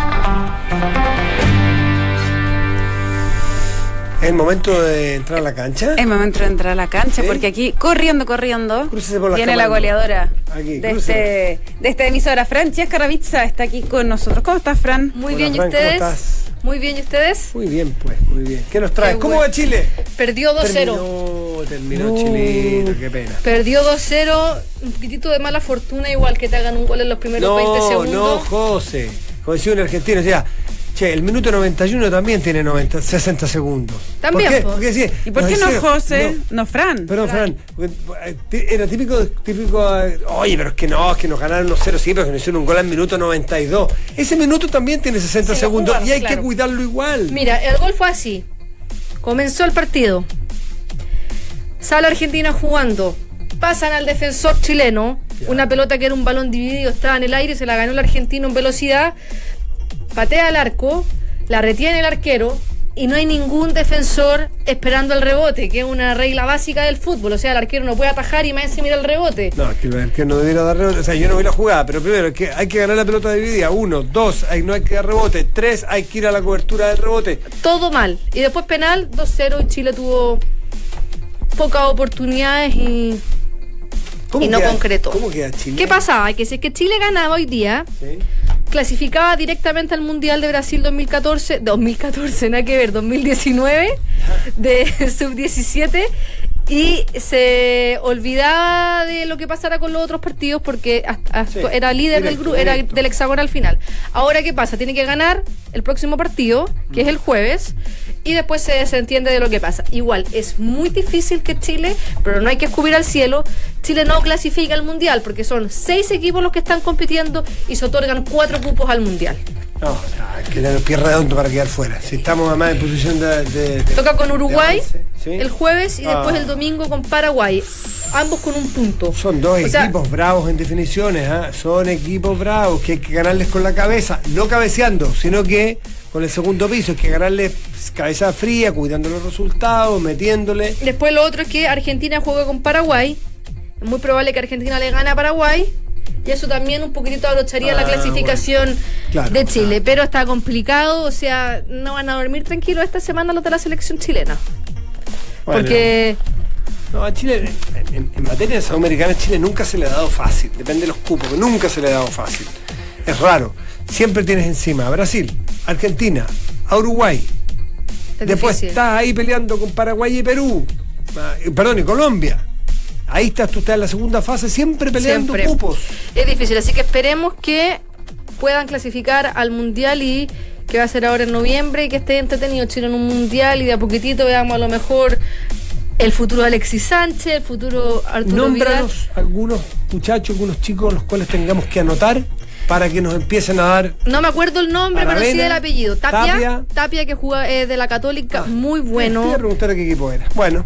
¿Es el momento de entrar a la cancha? Es momento de entrar a la cancha, ¿Sí? Porque aquí, corriendo, Crúcese por las viene la cámaras. goleadora Aquí, de esta emisora. Francesca Ravizza está aquí con nosotros. ¿Cómo estás, Fran? Muy Hola, bien, ¿y Fran, ¿cómo ustedes? estás? Muy bien, ¿y ustedes? Muy bien, pues, muy bien. ¿Qué nos traes? Qué ¿Cómo bueno. va Chile? Perdió 2-0. Terminó chileno, qué pena. Perdió 2-0, un poquitito de mala fortuna, igual que te hagan un gol en los primeros 20 segundos. No, José. Como decía un argentino, decía, che, el minuto 91 también tiene 60 segundos. También, ¿Por qué? po. Porque decía, ¿Y por qué no José? No, Fran. Perdón, Fran. Era típico, oye, pero es que nos ganaron los 0, sí, pero que nos hicieron un gol al minuto 92. Ese minuto también tiene 60 Se lo segundos jugaron, y hay claro. que cuidarlo igual. Mira, el gol fue así. Comenzó el partido. Sale Argentina jugando. Pasan al defensor chileno. Ya. Una pelota que era un balón dividido, estaba en el aire, se la ganó el argentino en velocidad. Patea al arco, la retiene el arquero y no hay ningún defensor esperando el rebote, que es una regla básica del fútbol. O sea, el arquero no puede atajar y más encima mira el rebote. No, es que no debiera dar rebote. O sea, yo no vi la jugada, pero primero es que hay que ganar la pelota dividida. 1, 2, no hay que dar rebote. 3, hay que ir a la cobertura del rebote. Todo mal. Y después penal, 2-0, y Chile tuvo pocas oportunidades y no concretó. ¿Cómo queda Chile? ¿Qué pasaba? Que si es que Chile ganaba hoy día, ¿Sí? clasificaba directamente al Mundial de Brasil 2014, nada que ver, 2019, de sub-17, y se olvidaba de lo que pasara con los otros partidos porque Sí, era líder del grupo, era directo. del hexagonal al final. Ahora, ¿qué pasa? Tiene que ganar el próximo partido, que es el jueves, y después se entiende de lo que pasa. Igual, es muy difícil que Chile, pero no hay que escupir al cielo, Chile no clasifica al Mundial porque son 6 equipos los que están compitiendo y se otorgan 4 cupos al Mundial. No, hay que tener los pies redondos para quedar fuera. Si estamos además en posición de Toca con Uruguay avance, ¿sí? el jueves y después el domingo con Paraguay, ambos con un punto. Son dos O sea, equipos bravos en definiciones, ¿ah? Son equipos bravos que hay que ganarles con la cabeza, no cabeceando, sino que con el segundo piso, hay que ganarles cabeza fría, cuidando los resultados, metiéndole. Después lo otro es que Argentina juega con Paraguay. Es muy probable que Argentina le gane a Paraguay. Y eso también un poquito abrocharía la clasificación bueno. Claro, de Chile. claro. Pero está complicado, o sea, no van a dormir tranquilos esta semana los de la selección chilena. Bueno, Porque no, a Chile, en materia de sudamericana, Chile nunca se le ha dado fácil. Depende de los cupos, nunca se le ha dado fácil. Es raro. Siempre tienes encima a Brasil, Argentina, a Uruguay. es Después difícil. estás ahí peleando con Paraguay y Perú. Perdón, y Colombia. Ahí tú estás en la segunda fase, siempre peleando Siempre. cupos. Es difícil, así que esperemos que puedan clasificar al Mundial y que va a ser ahora en noviembre y que esté entretenido Chile en un Mundial y de a poquitito veamos a lo mejor el futuro de Alexis Sánchez, el futuro Arturo Vidal. Nómbranos algunos muchachos, algunos chicos los cuales tengamos que anotar para que nos empiecen a dar. No me acuerdo el nombre, pero sí Aravena, el apellido. Tapia que juega de la Católica, muy Te bueno. iba a preguntar a qué equipo era. Bueno,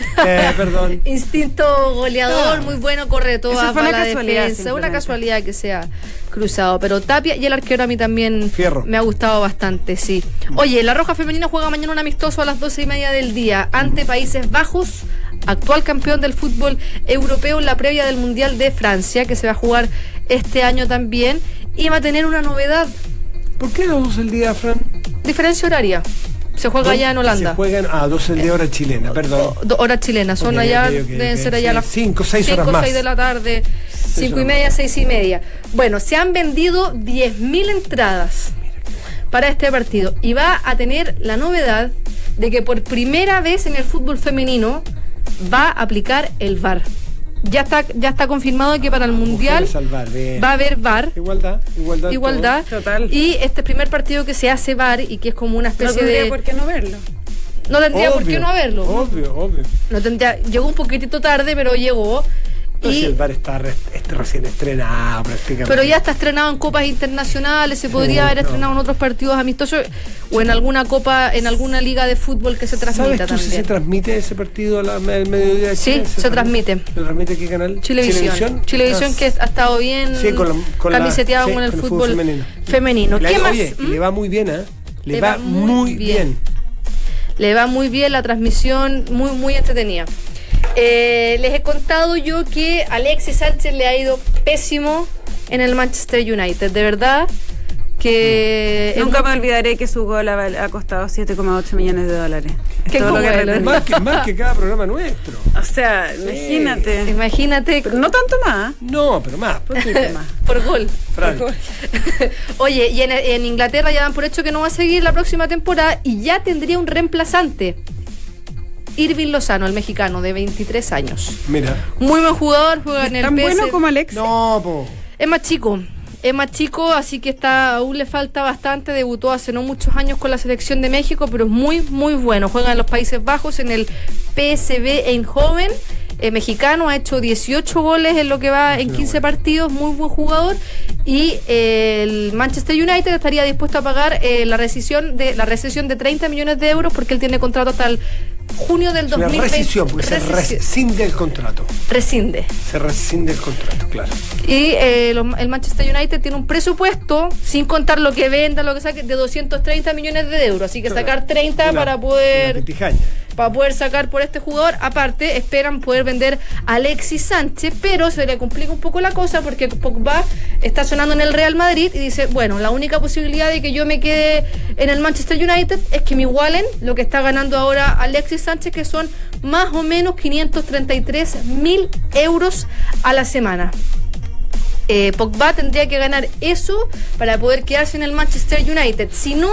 perdón. Instinto goleador, muy bueno, corre toda Eso fue para una la casualidad, defensa. Una simplemente. casualidad que sea cruzado. Pero Tapia y el arquero a mí también Fierro. me ha gustado bastante, sí. Oye, la Roja Femenina juega mañana un amistoso a las 12:30 del día ante Países Bajos, actual campeón del fútbol europeo en la previa del Mundial de Francia, que se va a jugar este año también. Y va a tener una novedad, ¿Por qué a 12 el día, Fran? diferencia horaria. Se juega allá en Holanda. Se juegan a 12 el día hora chilena, perdón. Horas chilenas, son Ok, allá, ok, deben ok, ser allá sí, las 5, 6 horas 5 más. 6 de la tarde, 5 y media, 6 y media. Bueno, se han vendido 10.000 entradas para este partido y va a tener la novedad de que por primera vez en el fútbol femenino va a aplicar el VAR. Ya está confirmado que para el Mundial Mujeres al VAR, bien. va a haber VAR. Igualdad. Total. Y este es el primer partido que se hace VAR y que es como una No especie tendría de... por qué no verlo. No tendría por qué Obvio, no haberlo. Obvio. No tendría, llegó un poquitito tarde, pero llegó. No, si el VAR está recién estrenado prácticamente. Pero ya está estrenado en copas internacionales, se podría haber estrenado en otros partidos amistosos o en alguna copa, en alguna liga de fútbol que se transmita. ¿Sabes tú también si se transmite ese partido al mediodía de Chile? Sí, se transmite. ¿Se transmite qué canal? Chilevisión. Chilevisión, que ha estado bien camiseteado con el fútbol femenino. ¿Qué más? Oye, le va muy bien, ¿eh? Le va muy bien. Le va muy bien la transmisión, muy, muy entretenida. Les he contado yo que Alexis Sánchez le ha ido pésimo en el Manchester United. De verdad que... Nunca me olvidaré que su gol ha costado 7,8 millones de dólares. ¿Qué todo lo que más que cada programa nuestro. O sea, imagínate. Pero no tanto más. No, pero más. Por gol. Por gol. Oye, y en Inglaterra ya dan por hecho que no va a seguir la próxima temporada y ya tendría un reemplazante. Irving Lozano, el mexicano, de 23 años. Mira. Muy buen jugador, juega en el ¿Tan bueno como Alexis? No, po. Es más chico, así que aún le falta bastante. Debutó hace no muchos años con la selección de México, pero es muy, muy bueno. Juega en los Países Bajos, en el PSV Eindhoven. Mexicano, ha hecho 18 goles en lo que va en 15 partidos, muy buen jugador. Y el Manchester United estaría dispuesto a pagar la rescisión de 30 millones de euros porque él tiene contrato hasta el junio del 2020. Una rescisión, porque se rescinde el contrato. Se rescinde el contrato, claro. Y el Manchester United tiene un presupuesto, sin contar lo que venda, lo que saque, de 230 millones de euros. Así que sacar 30 para poder sacar por este jugador. Aparte, esperan poder vender a Alexis Sánchez, pero se le complica un poco la cosa porque Pogba está sonando en el Real Madrid y dice, bueno, la única posibilidad de que yo me quede en el Manchester United es que me igualen lo que está ganando ahora Alexis Sánchez, que son más o menos 533.000 euros a la semana. Pogba tendría que ganar eso para poder quedarse en el Manchester United. Si no,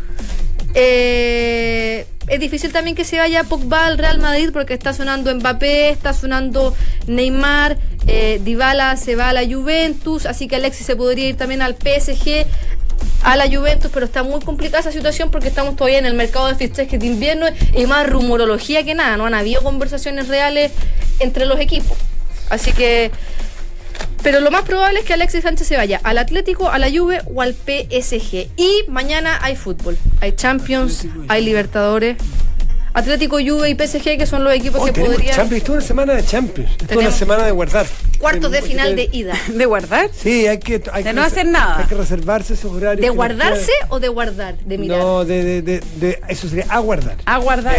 es difícil también que se vaya Pogba al Real Madrid porque está sonando Mbappé, está sonando Neymar, Dybala se va a la Juventus, así que Alexis se podría ir también al PSG, a la Juventus, pero está muy complicada esa situación porque estamos todavía en el mercado de fichajes de invierno y más rumorología que nada, no han habido conversaciones reales entre los equipos, así que... Pero lo más probable es que Alexis Sánchez se vaya al Atlético, a la Juve o al PSG. Y mañana hay fútbol, hay Champions, hay Libertadores. Atlético, Juve y PSG, que son los equipos que podrían... Champions, toda una semana de Champions, toda una semana de guardar. Cuartos de final de ida. ¿De guardar? Sí, hay que no hacer nada. Hay que reservarse esos horarios. ¿De guardarse o de guardar? De mirar. No, eso sería aguardar. Aguardar.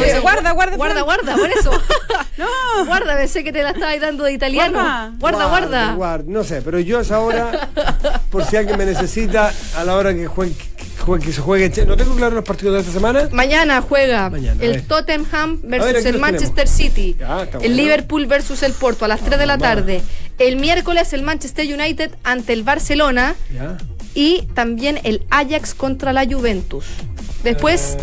Guarda, por eso. No. Guarda, pensé que te la estabas dando de italiano. Guarda. No sé, pero yo a esa hora, por si alguien me necesita, a la hora que se juegue. No tengo claro los partidos de esta semana. Mañana juega el Tottenham versus el Manchester City. El Liverpool versus el Porto a las 3 de la tarde. El miércoles el Manchester United ante el Barcelona. Y también el Ajax contra la Juventus. Después,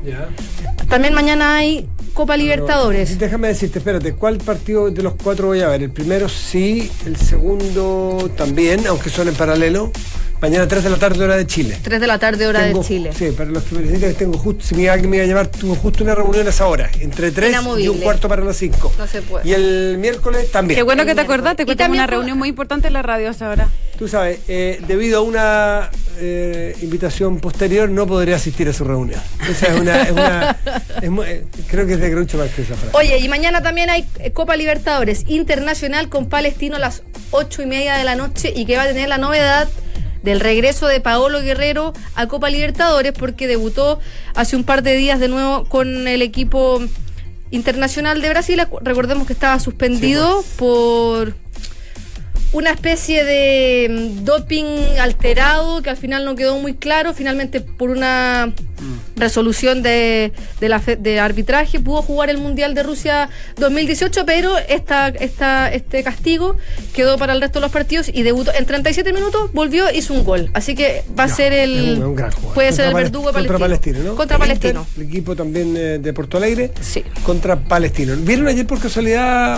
también mañana hay Copa Libertadores. Déjame decirte, espérate, ¿cuál partido de los cuatro voy a ver? El primero sí, el segundo también, aunque son en paralelo. Mañana 3 de la tarde, hora de Chile. 3 de la tarde, hora de Chile. Sí, para los que me necesitan, tengo justo, si alguien me iba a llevar, tuve justo una reunión a esa hora, entre 3 y un cuarto para las 5. No se puede. Y el miércoles también. Qué bueno que te acordaste, que tengo una reunión muy importante en la radio a esa hora. Tú sabes, debido a una invitación posterior, no podré asistir a su reunión. Esa creo que es de Groucho Márquez esa frase. Oye, y mañana también hay Copa Libertadores Internacional con Palestino a las 8:30 de la noche y que va a tener la novedad del regreso de Paolo Guerrero a Copa Libertadores porque debutó hace un par de días de nuevo con el equipo internacional de Brasil. Recordemos que estaba suspendido por una especie de doping alterado que al final no quedó muy claro. Finalmente, por una resolución de arbitraje, pudo jugar el Mundial de Rusia 2018, pero este castigo quedó para el resto de los partidos y debutó en 37 minutos, volvió, hizo un gol. Así que va a ser un gran jugador. Puede ser el verdugo de Palestino. Contra Palestino, ¿no? Contra Palestino. El equipo también de Porto Alegre. Sí. Contra Palestino. ¿Vieron ayer por casualidad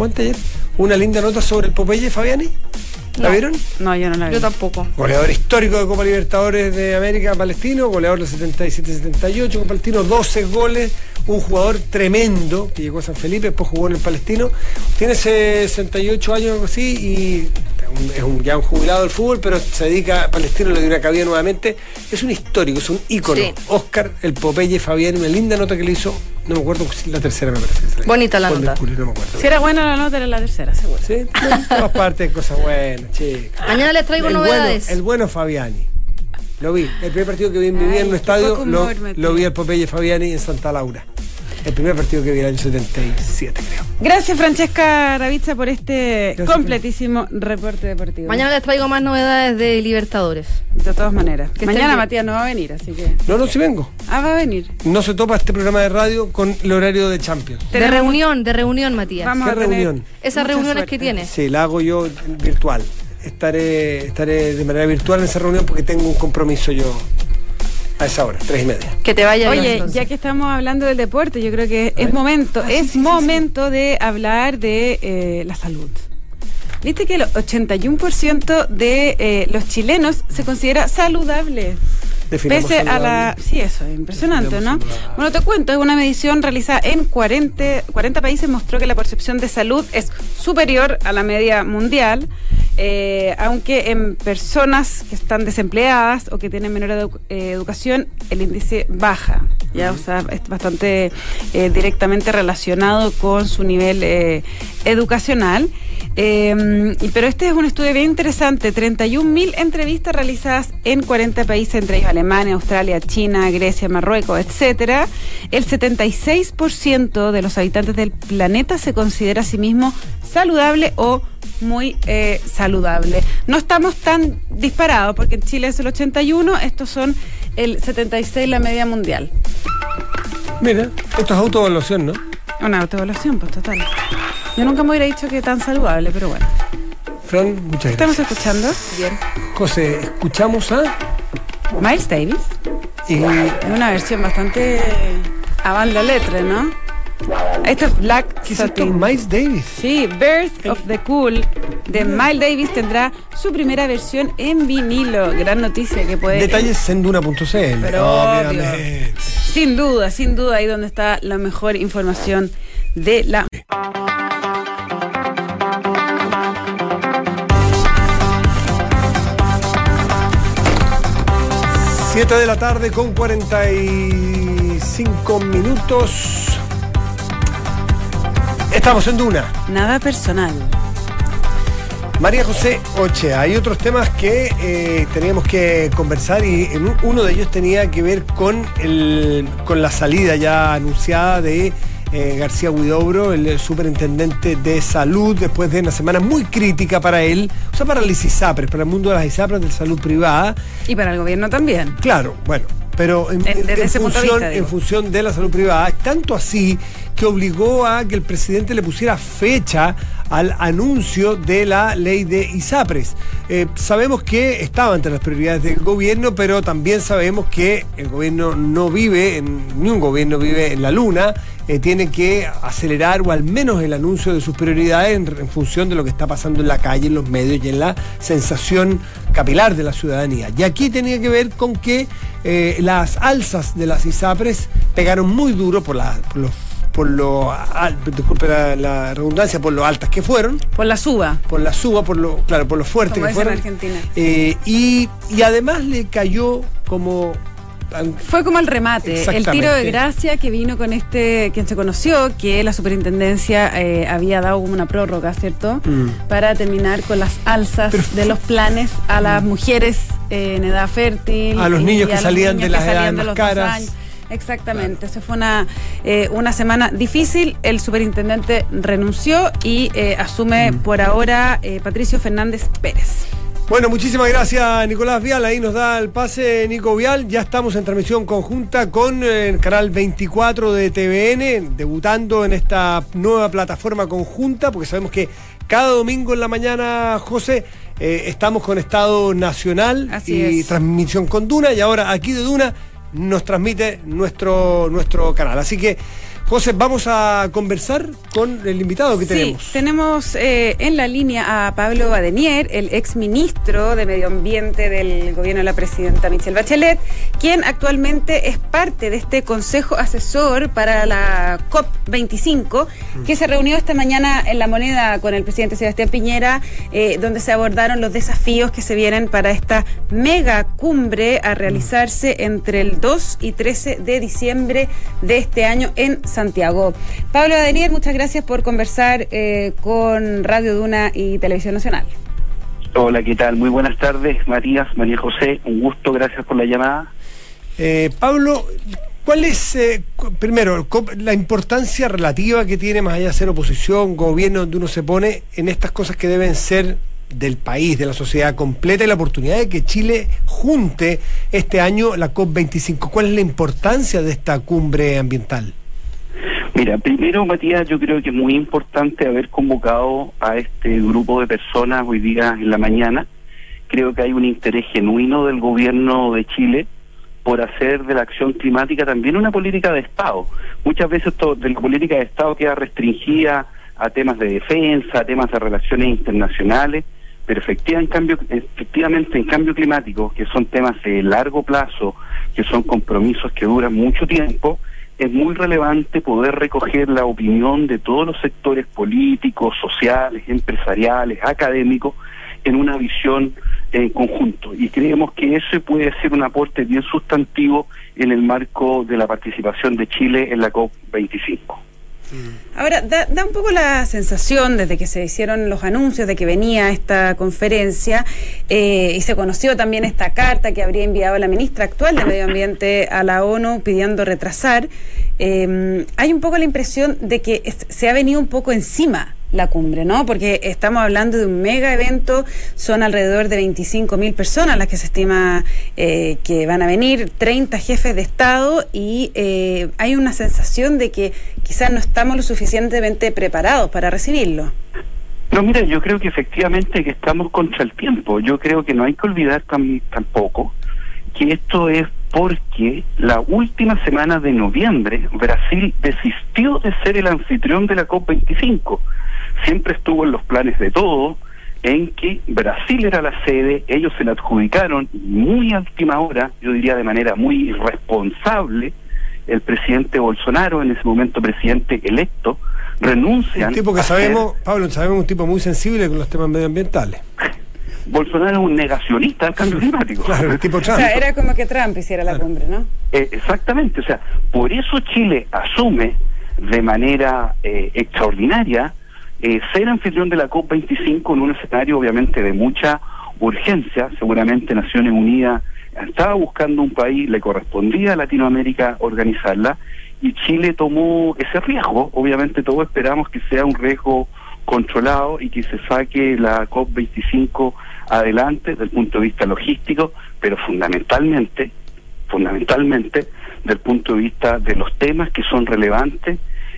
una linda nota sobre el Popeye Fabiani? ¿La vieron? No, yo no la vi. Yo tampoco. Goleador histórico de Copa Libertadores de América, Palestino, goleador del 77-78 con Palestino, 12 goles, un jugador tremendo que llegó a San Felipe, después jugó en el Palestino, tiene 68 años o algo así y es ya un jubilado del fútbol, pero se dedica, Palestino le dio una cabida nuevamente, es un histórico, es un ícono. Sí. Oscar, el Popeye Fabiani, una linda nota que le hizo, no me acuerdo si la tercera me parece. Bonita la nota. No me acuerdo. Si era buena la nota, era la tercera, seguro. Sí, en todas partes cosas buenas, chicas. Mañana les traigo novedades. El bueno Fabiani. Lo vi, el primer partido que vi en mi vida en un estadio, lo vi al Popeye Fabiani en Santa Laura. El primer partido que vi en el año 77, creo. Gracias, Francesca Ravizza, por este completísimo reporte deportivo. Mañana les traigo más novedades de Libertadores. De todas maneras. Mañana Matías no va a venir, así que... No, sí vengo. Ah, va a venir. No se topa este programa de radio con el horario de Champions. De reunión, Matías. Vamos a reunión. Esas reuniones que tiene. Sí, la hago yo virtual. Estaré de manera virtual en esa reunión porque tengo un compromiso yo a esa hora, 3:30. Que te vaya bien. Oye, entonces. Ya que estamos hablando del deporte, yo creo que es momento de hablar de la salud. Viste que el 81% de los chilenos se considera saludable. Pese a la... Sí, eso es impresionante, ¿no? Bueno, te cuento, es una medición realizada en 40 países, mostró que la percepción de salud es superior a la media mundial, aunque en personas que están desempleadas o que tienen menor educación, el índice baja, ya, o sea, es bastante directamente relacionado con su nivel educacional. Pero este es un estudio bien interesante, 31.000 entrevistas realizadas en 40 países, entre ellos Alemania, Australia, China, Grecia, Marruecos, etcétera. El 76% de los habitantes del planeta se considera a sí mismo saludable o muy saludable. No estamos tan disparados porque en Chile es el 81, estos son el 76 la media mundial. Mira, esto es autoevaluación, ¿no? Una autoevaluación, pues total. Yo nunca me hubiera dicho que tan saludable, pero bueno. Fran, muchas gracias. ¿Estamos escuchando? Bien. José, escuchamos a Miles Davis. En una versión bastante a banda letra, ¿no? Este es Black Satin. Miles Davis. Sí, Birth of the Cool de Miles Davis tendrá su primera versión en vinilo. Gran noticia que puede... Detalles en Duna.cl. Pero obviamente. Sin duda, ahí donde está la mejor información de la... 7 de la tarde con 45 minutos. Estamos en Duna. Nada personal. María José Ochea, hay otros temas que teníamos que conversar y uno de ellos tenía que ver con la salida ya anunciada de García Huidobro, el superintendente de salud, después de una semana muy crítica para él, o sea, para las ISAPRES, para el mundo de las ISAPRES de salud privada. Y para el gobierno también. Claro, bueno, pero en función de la salud privada, tanto así que obligó a que el presidente le pusiera fecha al anuncio de la ley de ISAPRES. Sabemos que estaba entre las prioridades del gobierno, pero también sabemos que el gobierno no vive, ni un gobierno vive en la luna, tiene que acelerar o al menos el anuncio de sus prioridades en función de lo que está pasando en la calle, en los medios y en la sensación capilar de la ciudadanía. Y aquí tenía que ver con que las alzas de las ISAPRES pegaron muy duro disculpe la redundancia, por lo altas que fueron. Por la suba, por lo fuerte como que fueron. En Argentina. Y además le cayó como... Fue como el remate, el tiro de gracia que vino con quien se conoció, que la superintendencia había dado como una prórroga, ¿cierto? Para terminar con las alzas de los planes a las mujeres en edad fértil. A los niños que salían de las edades más caras. Exactamente, eso fue una semana difícil. El superintendente renunció y asume por ahora Patricio Fernández Pérez. Bueno, muchísimas gracias, Nicolás Vial. Ahí nos da el pase Nico Vial. Ya estamos en transmisión conjunta con el canal 24 de TVN, debutando en esta nueva plataforma conjunta, porque sabemos que cada domingo en la mañana, José, estamos con Estado Nacional. Así y es. Transmisión con Duna, y ahora aquí de Duna nos transmite nuestro canal. Así que, José, vamos a conversar con el invitado que tenemos. Sí, tenemos en la línea a Pablo Badenier, el exministro de Medio Ambiente del gobierno de la presidenta Michelle Bachelet, quien actualmente es parte de este consejo asesor para la COP25, que se reunió esta mañana en La Moneda con el presidente Sebastián Piñera, donde se abordaron los desafíos que se vienen para esta mega cumbre a realizarse entre el 2 y 13 de diciembre de este año en Santiago. Pablo Badenier, muchas gracias por conversar con Radio Duna y Televisión Nacional. Hola, ¿qué tal? Muy buenas tardes, Matías, María José, un gusto, gracias por la llamada. Pablo, ¿cuál es, primero, la importancia relativa que tiene, más allá de ser oposición, gobierno, donde uno se pone en estas cosas que deben ser del país, de la sociedad completa, y la oportunidad de que Chile junte este año la COP25? ¿Cuál es la importancia de esta cumbre ambiental? Mira, primero, Matías, yo creo que es muy importante haber convocado a este grupo de personas hoy día en la mañana. Creo que hay un interés genuino del gobierno de Chile por hacer de la acción climática también una política de Estado. Muchas veces esto de la política de Estado queda restringida a temas de defensa, a temas de relaciones internacionales, pero efectivamente en cambio climático, que son temas de largo plazo, que son compromisos que duran mucho tiempo, es muy relevante poder recoger la opinión de todos los sectores políticos, sociales, empresariales, académicos, en una visión en conjunto. Y creemos que eso puede ser un aporte bien sustantivo en el marco de la participación de Chile en la COP25. Ahora, da un poco la sensación, desde que se hicieron los anuncios de que venía esta conferencia, y se conoció también esta carta que habría enviado la ministra actual de Medio Ambiente a la ONU pidiendo retrasar, hay un poco la impresión de que se ha venido un poco encima la cumbre, ¿no? Porque estamos hablando de un mega evento, son alrededor de 25.000 personas las que se estima que van a venir, 30 jefes de Estado, y hay una sensación de que quizás no estamos lo suficientemente preparados para recibirlo. No, mira, yo creo que efectivamente que estamos contra el tiempo. Yo creo que no hay que olvidar tampoco que esto es porque la última semana de noviembre Brasil desistió de ser el anfitrión de la COP25. Siempre estuvo en los planes de todo, en que Brasil era la sede, ellos se la adjudicaron muy a última hora, yo diría de manera muy irresponsable. El presidente Bolsonaro, en ese momento presidente electo, renuncia. Un tipo que sabemos, Pablo, un tipo muy sensible con los temas medioambientales. Bolsonaro es un negacionista del cambio climático. Claro, el tipo Trump. O sea, era como que Trump hiciera la cumbre, ¿no? Exactamente, o sea, por eso Chile asume de manera extraordinaria ser anfitrión de la COP25 en un escenario obviamente de mucha urgencia. Seguramente Naciones Unidas estaba buscando un país, le correspondía a Latinoamérica organizarla, y Chile tomó ese riesgo. Obviamente todos esperamos que sea un riesgo controlado y que se saque la COP25 adelante desde el punto de vista logístico, pero fundamentalmente del punto de vista de los temas que son relevantes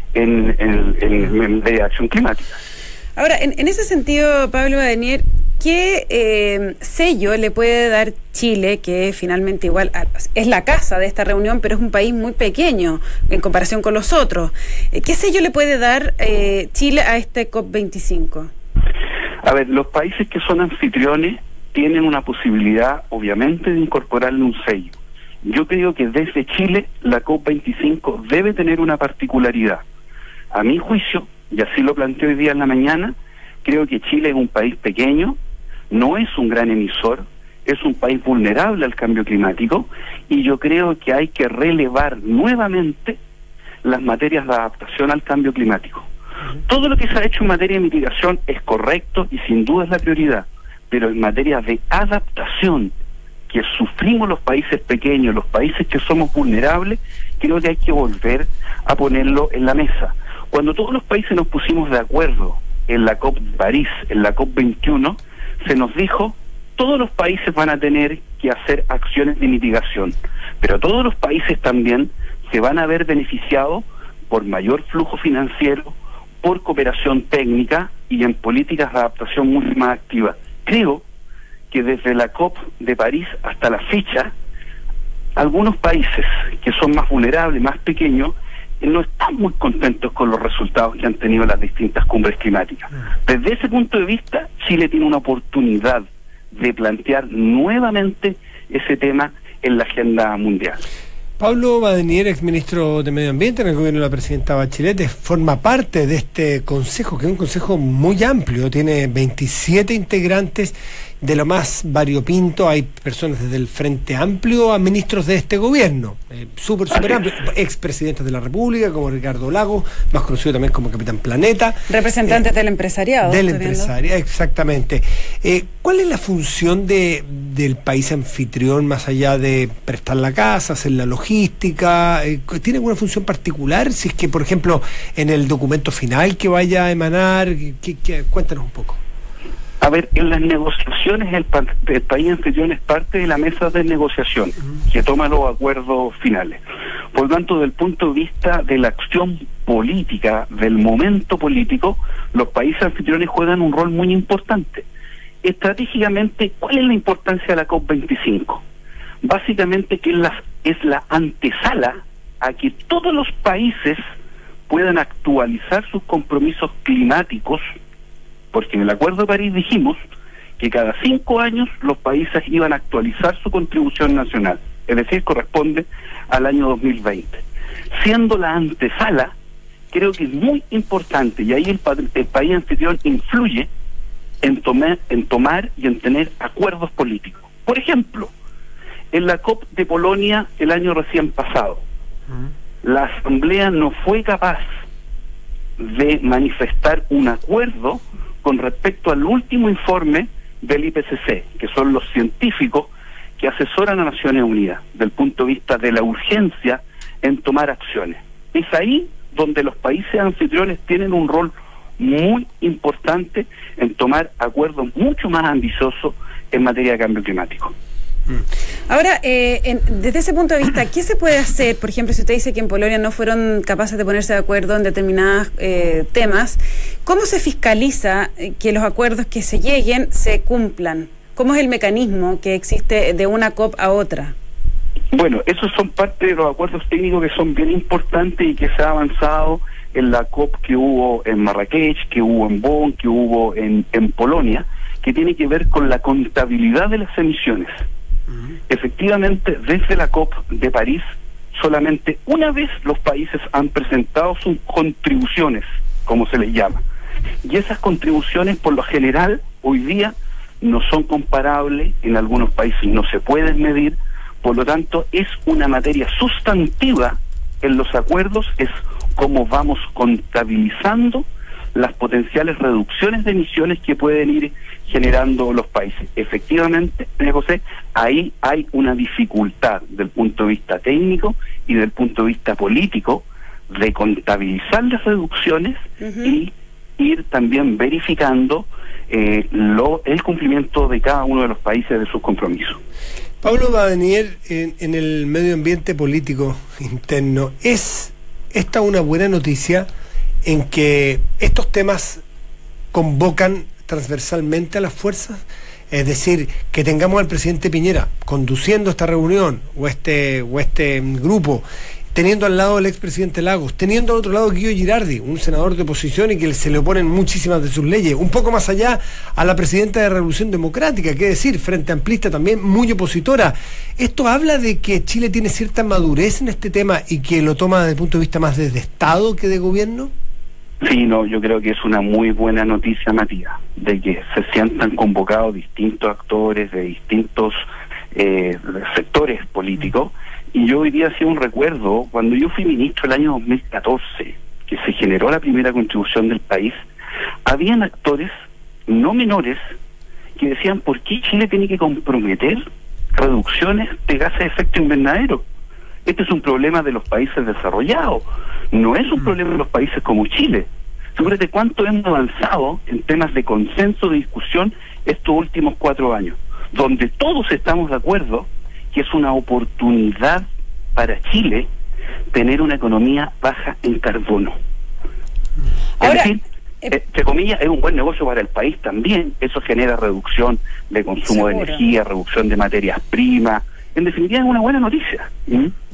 en de acción climática. Ahora, en ese sentido, Pablo Badenier, ¿qué sello le puede dar Chile, que finalmente igual es la casa de esta reunión, pero es un país muy pequeño en comparación con los otros? ¿Qué sello le puede dar Chile a este COP25? A ver, los países que son anfitriones tienen una posibilidad, obviamente, de incorporarle un sello. Yo creo que desde Chile la COP25 debe tener una particularidad. A mi juicio, y así lo planteé hoy día en la mañana, creo que Chile es un país pequeño, no es un gran emisor, es un país vulnerable al cambio climático, y yo creo que hay que relevar nuevamente las materias de adaptación al cambio climático. Todo lo que se ha hecho en materia de mitigación es correcto y sin duda es la prioridad, pero en materia de adaptación que sufrimos los países pequeños, los países que somos vulnerables, creo que hay que volver a ponerlo en la mesa. Cuando todos los países nos pusimos de acuerdo en la COP de París, en la COP21, se nos dijo, todos los países van a tener que hacer acciones de mitigación, pero todos los países también se van a ver beneficiados por mayor flujo financiero, por cooperación técnica y en políticas de adaptación mucho más activas. Creo que desde la COP de París hasta la fecha, algunos países que son más vulnerables, más pequeños, no están muy contentos con los resultados que han tenido las distintas cumbres climáticas. Desde ese punto de vista, Chile tiene una oportunidad de plantear nuevamente ese tema en la agenda mundial. Pablo Badenier, exministro de Medio Ambiente en el gobierno de la presidenta Bachelet, forma parte de este consejo, que es un consejo muy amplio, tiene 27 integrantes de lo más variopinto, hay personas desde el Frente Amplio a ministros de este gobierno, súper amplio, expresidentes de la República como Ricardo Lagos, más conocido también como Capitán Planeta. Representantes del empresariado. Del empresariado, exactamente. ¿Cuál es la función del país anfitrión, más allá de prestar la casa, hacer la logística? ¿Tiene alguna función particular? Si es que, por ejemplo, en el documento final que vaya a emanar, cuéntanos un poco. A ver, en las negociaciones el país anfitrión es parte de la mesa de negociación que toma los acuerdos finales. Por lo tanto, desde el punto de vista de la acción política, del momento político, los países anfitriones juegan un rol muy importante. Estratégicamente, ¿cuál es la importancia de la COP25? Básicamente que es la antesala a que todos los países puedan actualizar sus compromisos climáticos, porque en el Acuerdo de París dijimos que cada 5 años los países iban a actualizar su contribución nacional, es decir, corresponde al año 2020. Siendo la antesala, creo que es muy importante, y ahí el país anfitrión influye en tomar y en tener acuerdos políticos. Por ejemplo, en la COP de Polonia el año recién pasado, la Asamblea no fue capaz de manifestar un acuerdo con respecto al último informe del IPCC, que son los científicos que asesoran a Naciones Unidas, del punto de vista de la urgencia en tomar acciones. Es ahí donde los países anfitriones tienen un rol muy importante en tomar acuerdos mucho más ambiciosos en materia de cambio climático. Ahora, desde ese punto de vista, ¿qué se puede hacer? Por ejemplo, si usted dice que en Polonia no fueron capaces de ponerse de acuerdo en determinados temas, ¿cómo se fiscaliza que los acuerdos que se lleguen se cumplan? ¿Cómo es el mecanismo que existe de una COP a otra? Bueno, esos son parte de los acuerdos técnicos que son bien importantes y que se ha avanzado en la COP que hubo en Marrakech, que hubo en Bonn, que hubo en Polonia, que tiene que ver con la contabilidad de las emisiones. Efectivamente, desde la COP de París, solamente una vez los países han presentado sus contribuciones, como se les llama. Y esas contribuciones, por lo general, hoy día no son comparables, en algunos países no se pueden medir, por lo tanto, es una materia sustantiva en los acuerdos, es cómo vamos contabilizando las potenciales reducciones de emisiones que pueden ir generando los países. Efectivamente, José, ahí hay una dificultad del punto de vista técnico y del punto de vista político de contabilizar las reducciones y ir también verificando el cumplimiento de cada uno de los países de sus compromisos. Pablo Badenier, en el medio ambiente político interno, ¿es esta una buena noticia en que estos temas convocan transversalmente a las fuerzas? Es decir, que tengamos al presidente Piñera conduciendo esta reunión o este grupo, teniendo al lado al expresidente Lagos, teniendo al otro lado a Guido Girardi, un senador de oposición y que se le oponen muchísimas de sus leyes, un poco más allá a la presidenta de Revolución Democrática, que decir, Frente Amplista también muy opositora. ¿Esto habla de que Chile tiene cierta madurez en este tema y que lo toma desde el punto de vista más de Estado que de gobierno? Sí, no, yo creo que es una muy buena noticia, Matías, de que se sientan convocados distintos actores de distintos sectores políticos. Y yo hoy día hacía un recuerdo, cuando yo fui ministro el año 2014, que se generó la primera contribución del país, habían actores no menores que decían, ¿por qué Chile tiene que comprometer reducciones de gases de efecto invernadero? Este es un problema de los países desarrollados, no es un problema de los países como Chile. Fíjate cuánto hemos avanzado en temas de consenso, de discusión estos últimos 4 años, donde todos estamos de acuerdo que es una oportunidad para Chile tener una economía baja en carbono. Ahora, es decir, entre comillas, es un buen negocio para el país también. Eso genera reducción de consumo de energía, reducción de materias primas. En definitiva, es una buena noticia. Sí.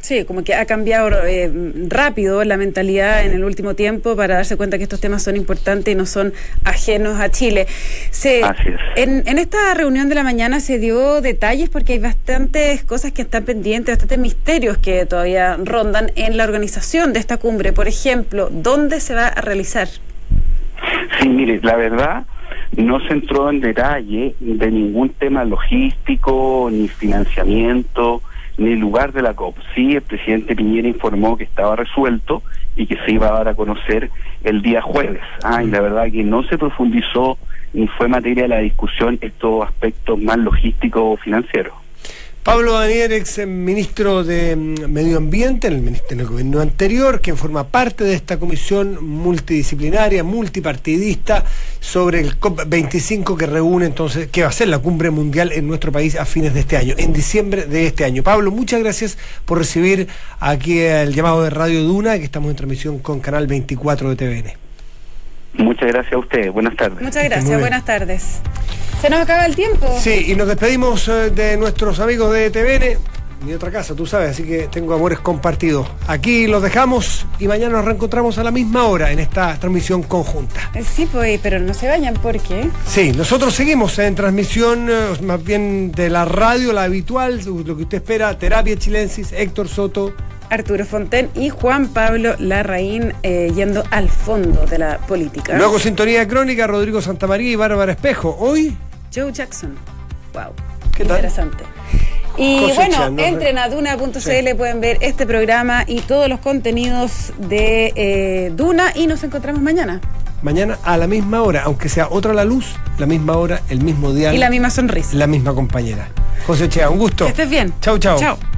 Sí, como que ha cambiado rápido la mentalidad en el último tiempo para darse cuenta que estos temas son importantes y no son ajenos a Chile. Así es. En esta reunión de la mañana se dio detalles porque hay bastantes cosas que están pendientes, bastantes misterios que todavía rondan en la organización de esta cumbre. Por ejemplo, ¿dónde se va a realizar? Sí, mire, la verdad no se entró en detalle de ningún tema logístico, ni financiamiento, ni lugar de la COP. Sí, el presidente Piñera informó que estaba resuelto y que se iba a dar a conocer el día jueves. Y la verdad que no se profundizó ni fue materia de la discusión estos aspectos más logísticos o financieros. Pablo Daniel, ex ministro de Medio Ambiente en el gobierno anterior, quien forma parte de esta comisión multidisciplinaria, multipartidista, sobre el COP25 que reúne entonces, que va a ser la cumbre mundial en nuestro país a fines de este año, en diciembre de este año. Pablo, muchas gracias por recibir aquí el llamado de Radio Duna, que estamos en transmisión con Canal 24 de TVN. Muchas gracias a ustedes, buenas tardes. Muchas gracias, buenas tardes. Se nos acaba el tiempo. Sí, y nos despedimos de nuestros amigos de TVN, mi otra casa, tú sabes, así que tengo amores compartidos. Aquí los dejamos y mañana nos reencontramos a la misma hora en esta transmisión conjunta. Sí, pues, pero no se vayan, ¿por qué? Sí, nosotros seguimos en transmisión más bien de la radio, la habitual, lo que usted espera, Terapia Chilensis, Héctor Soto, Arturo Fonten y Juan Pablo Larraín yendo al fondo de la política. Luego Sintonía Crónica, Rodrigo Santamaría y Bárbara Espejo. Hoy, Joe Jackson. Wow, ¿qué tal? Interesante. Y Cosecha, bueno, entren a Duna.cl, pueden ver este programa y todos los contenidos de Duna y nos encontramos mañana. Mañana a la misma hora, aunque sea otra la luz, la misma hora, el mismo dial. Y la misma sonrisa. La misma compañera. José Chea, un gusto. Que estés bien. Chau, chau. Chau.